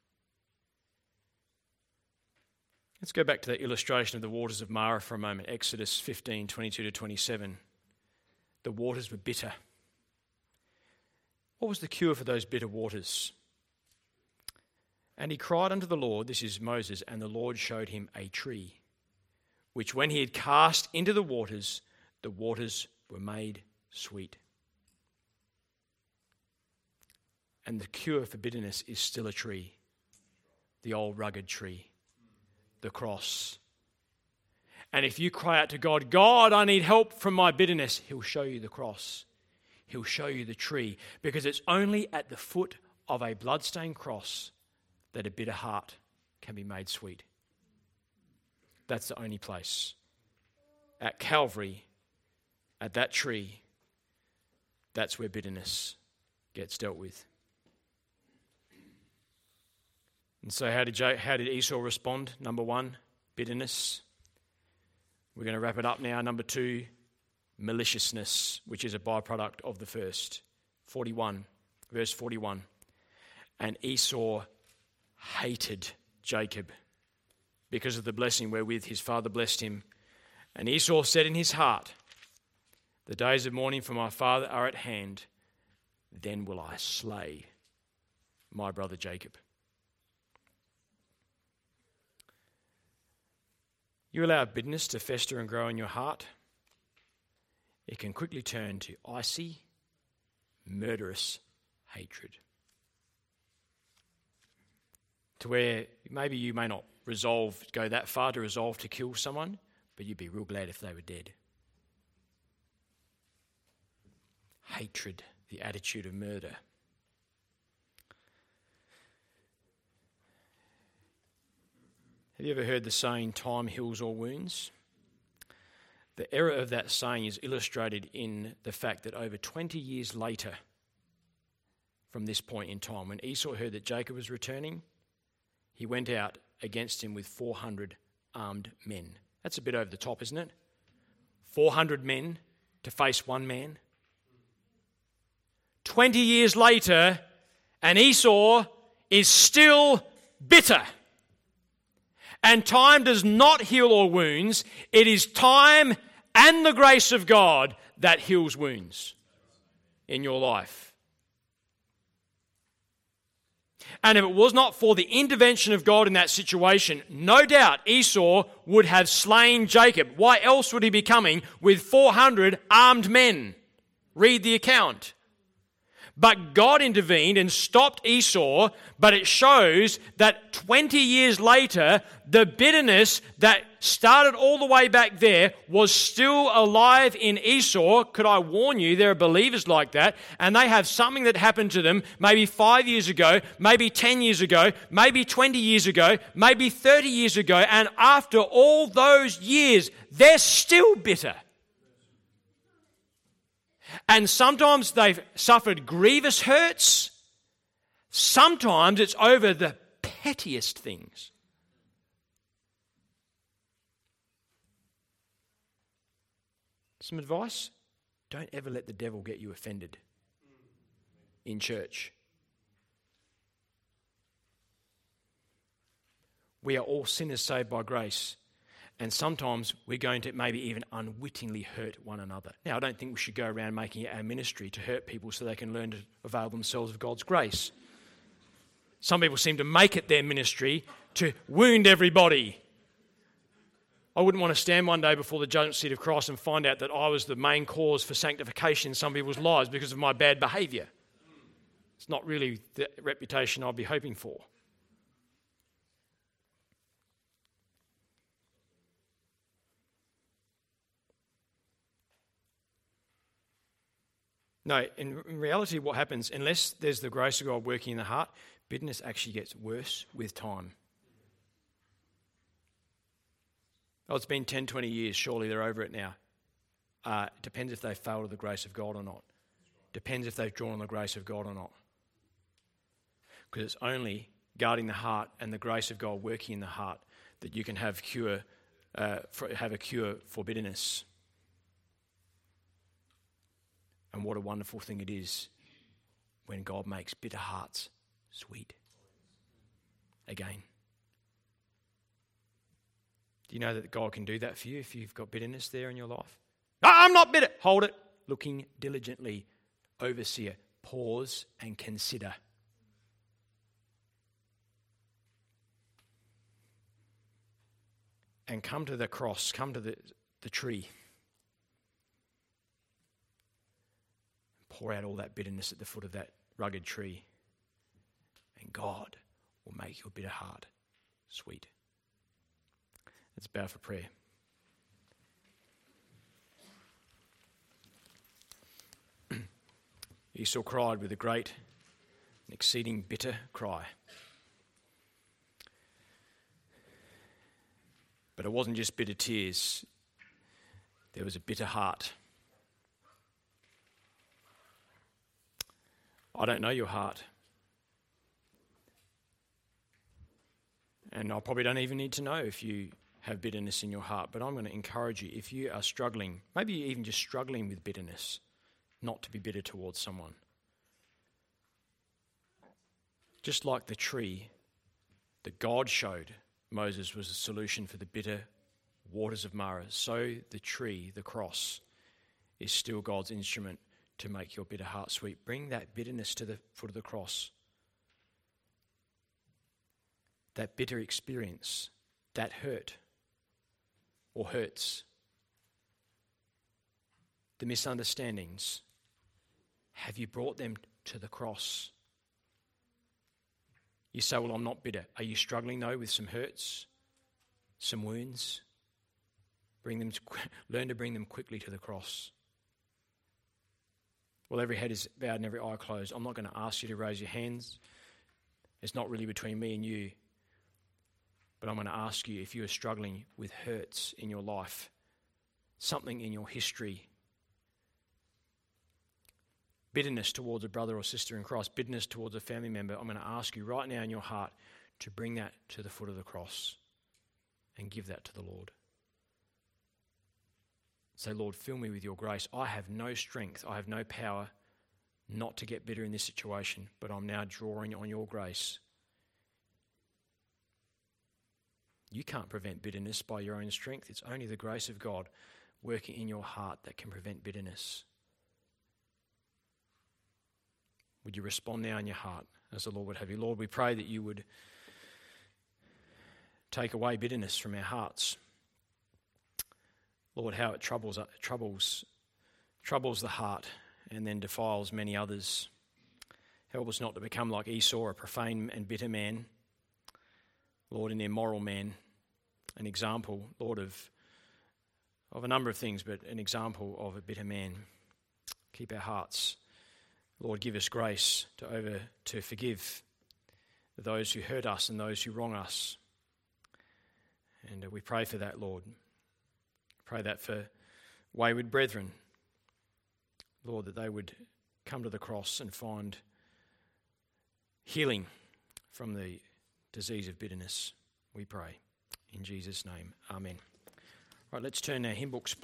Let's go back to that illustration of the waters of Marah for a moment. Exodus 15, 22 to 27. The waters were bitter. What was the cure for those bitter waters? And he cried unto the Lord, this is Moses, and the Lord showed him a tree, which when he had cast into the waters were made sweet. And the cure for bitterness is still a tree, the old rugged tree, the cross. And if you cry out to God, God, I need help from my bitterness, he'll show you the cross. He'll show you the tree, because it's only at the foot of a bloodstained cross that a bitter heart can be made sweet. That's the only place. At Calvary, at that tree, that's where bitterness gets dealt with. And so how did Esau respond? Number 1, bitterness. We're going to wrap it up now. Number 2, maliciousness, which is a byproduct of the first. 41, verse 41. And Esau hated Jacob because of the blessing wherewith his father blessed him. And Esau said in his heart, the days of mourning for my father are at hand. Then will I slay my brother Jacob. You allow bitterness to fester and grow in your heart, it can quickly turn to icy, murderous hatred. To where maybe you may not go that far to resolve to kill someone, but you'd be real glad if they were dead. Hatred, the attitude of murder. Have you ever heard the saying, time heals all wounds? The error of that saying is illustrated in the fact that over 20 years later, from this point in time, when Esau heard that Jacob was returning, he went out against him with 400 armed men. That's a bit over the top, isn't it? 400 men to face one man. 20 years later, and Esau is still bitter. And time does not heal all wounds. It is time and the grace of God that heals wounds in your life. And if it was not for the intervention of God in that situation, no doubt Esau would have slain Jacob. Why else would he be coming with 400 armed men? Read the account. But God intervened and stopped Esau, but it shows that 20 years later, the bitterness that started all the way back there was still alive in Esau. Could I warn you, there are believers like that, and they have something that happened to them maybe 5 years ago, maybe 10 years ago, maybe 20 years ago, maybe 30 years ago, and after all those years, they're still bitter. And sometimes they've suffered grievous hurts. Sometimes it's over the pettiest things. Some advice? Don't ever let the devil get you offended in church. We are all sinners saved by grace. And sometimes we're going to maybe even unwittingly hurt one another. Now, I don't think we should go around making it our ministry to hurt people so they can learn to avail themselves of God's grace. Some people seem to make it their ministry to wound everybody. I wouldn't want to stand one day before the judgment seat of Christ and find out that I was the main cause for sanctification in some people's lives because of my bad behaviour. It's not really the reputation I'd be hoping for. No, in reality what happens, unless there's the grace of God working in the heart, bitterness actually gets worse with time. Oh, it's been 10, 20 years, surely they're over it now. Depends if they fail to the grace of God or not. Depends if they've drawn on the grace of God or not. Because it's only guarding the heart and the grace of God working in the heart that you can have a cure for bitterness. And what a wonderful thing it is when God makes bitter hearts sweet again. Do you know that God can do that for you if you've got bitterness there in your life? I'm not bitter. Hold it. Looking diligently, overseer. Pause and consider. and come to the cross, come to the tree. Pour out all that bitterness at the foot of that rugged tree. And God will make your bitter heart sweet. Let's bow for prayer. Esau cried with a great and exceeding bitter cry. But it wasn't just bitter tears. There was a bitter heart. I don't know your heart. And I probably don't even need to know if you have bitterness in your heart, but I'm going to encourage you, if you are struggling, maybe you're even just struggling with bitterness, not to be bitter towards someone. Just like the tree that God showed Moses was a solution for the bitter waters of Marah, so the tree, the cross, is still God's instrument to make your bitter heart sweet. Bring that bitterness to the foot of the cross. That bitter experience, that hurt or hurts, the misunderstandings, have you brought them to the cross? You say, well, I'm not bitter. Are you struggling though with some hurts, some wounds? Learn to bring them quickly to the cross. Well, every head is bowed and every eye closed. I'm not going to ask you to raise your hands. It's not really between me and you. But I'm going to ask you, if you are struggling with hurts in your life, something in your history, bitterness towards a brother or sister in Christ, bitterness towards a family member, I'm going to ask you right now in your heart to bring that to the foot of the cross and give that to the Lord. Say, Lord, fill me with your grace. I have no strength, I have no power not to get bitter in this situation, but I'm now drawing on your grace. You can't prevent bitterness by your own strength. It's only the grace of God working in your heart that can prevent bitterness. Would you respond now in your heart as the Lord would have you? Lord, we pray that you would take away bitterness from our hearts. Lord, how it troubles the heart and then defiles many others. Help us not to become like Esau, a profane and bitter man. Lord, an immoral man, an example, Lord, of a number of things, but an example of a bitter man. Keep our hearts. Lord, give us grace to forgive those who hurt us and those who wrong us. And we pray for that, Lord. Pray that for wayward brethren, Lord, that they would come to the cross and find healing from the disease of bitterness, we pray. In Jesus' name, amen. Right, let's turn our hymn books,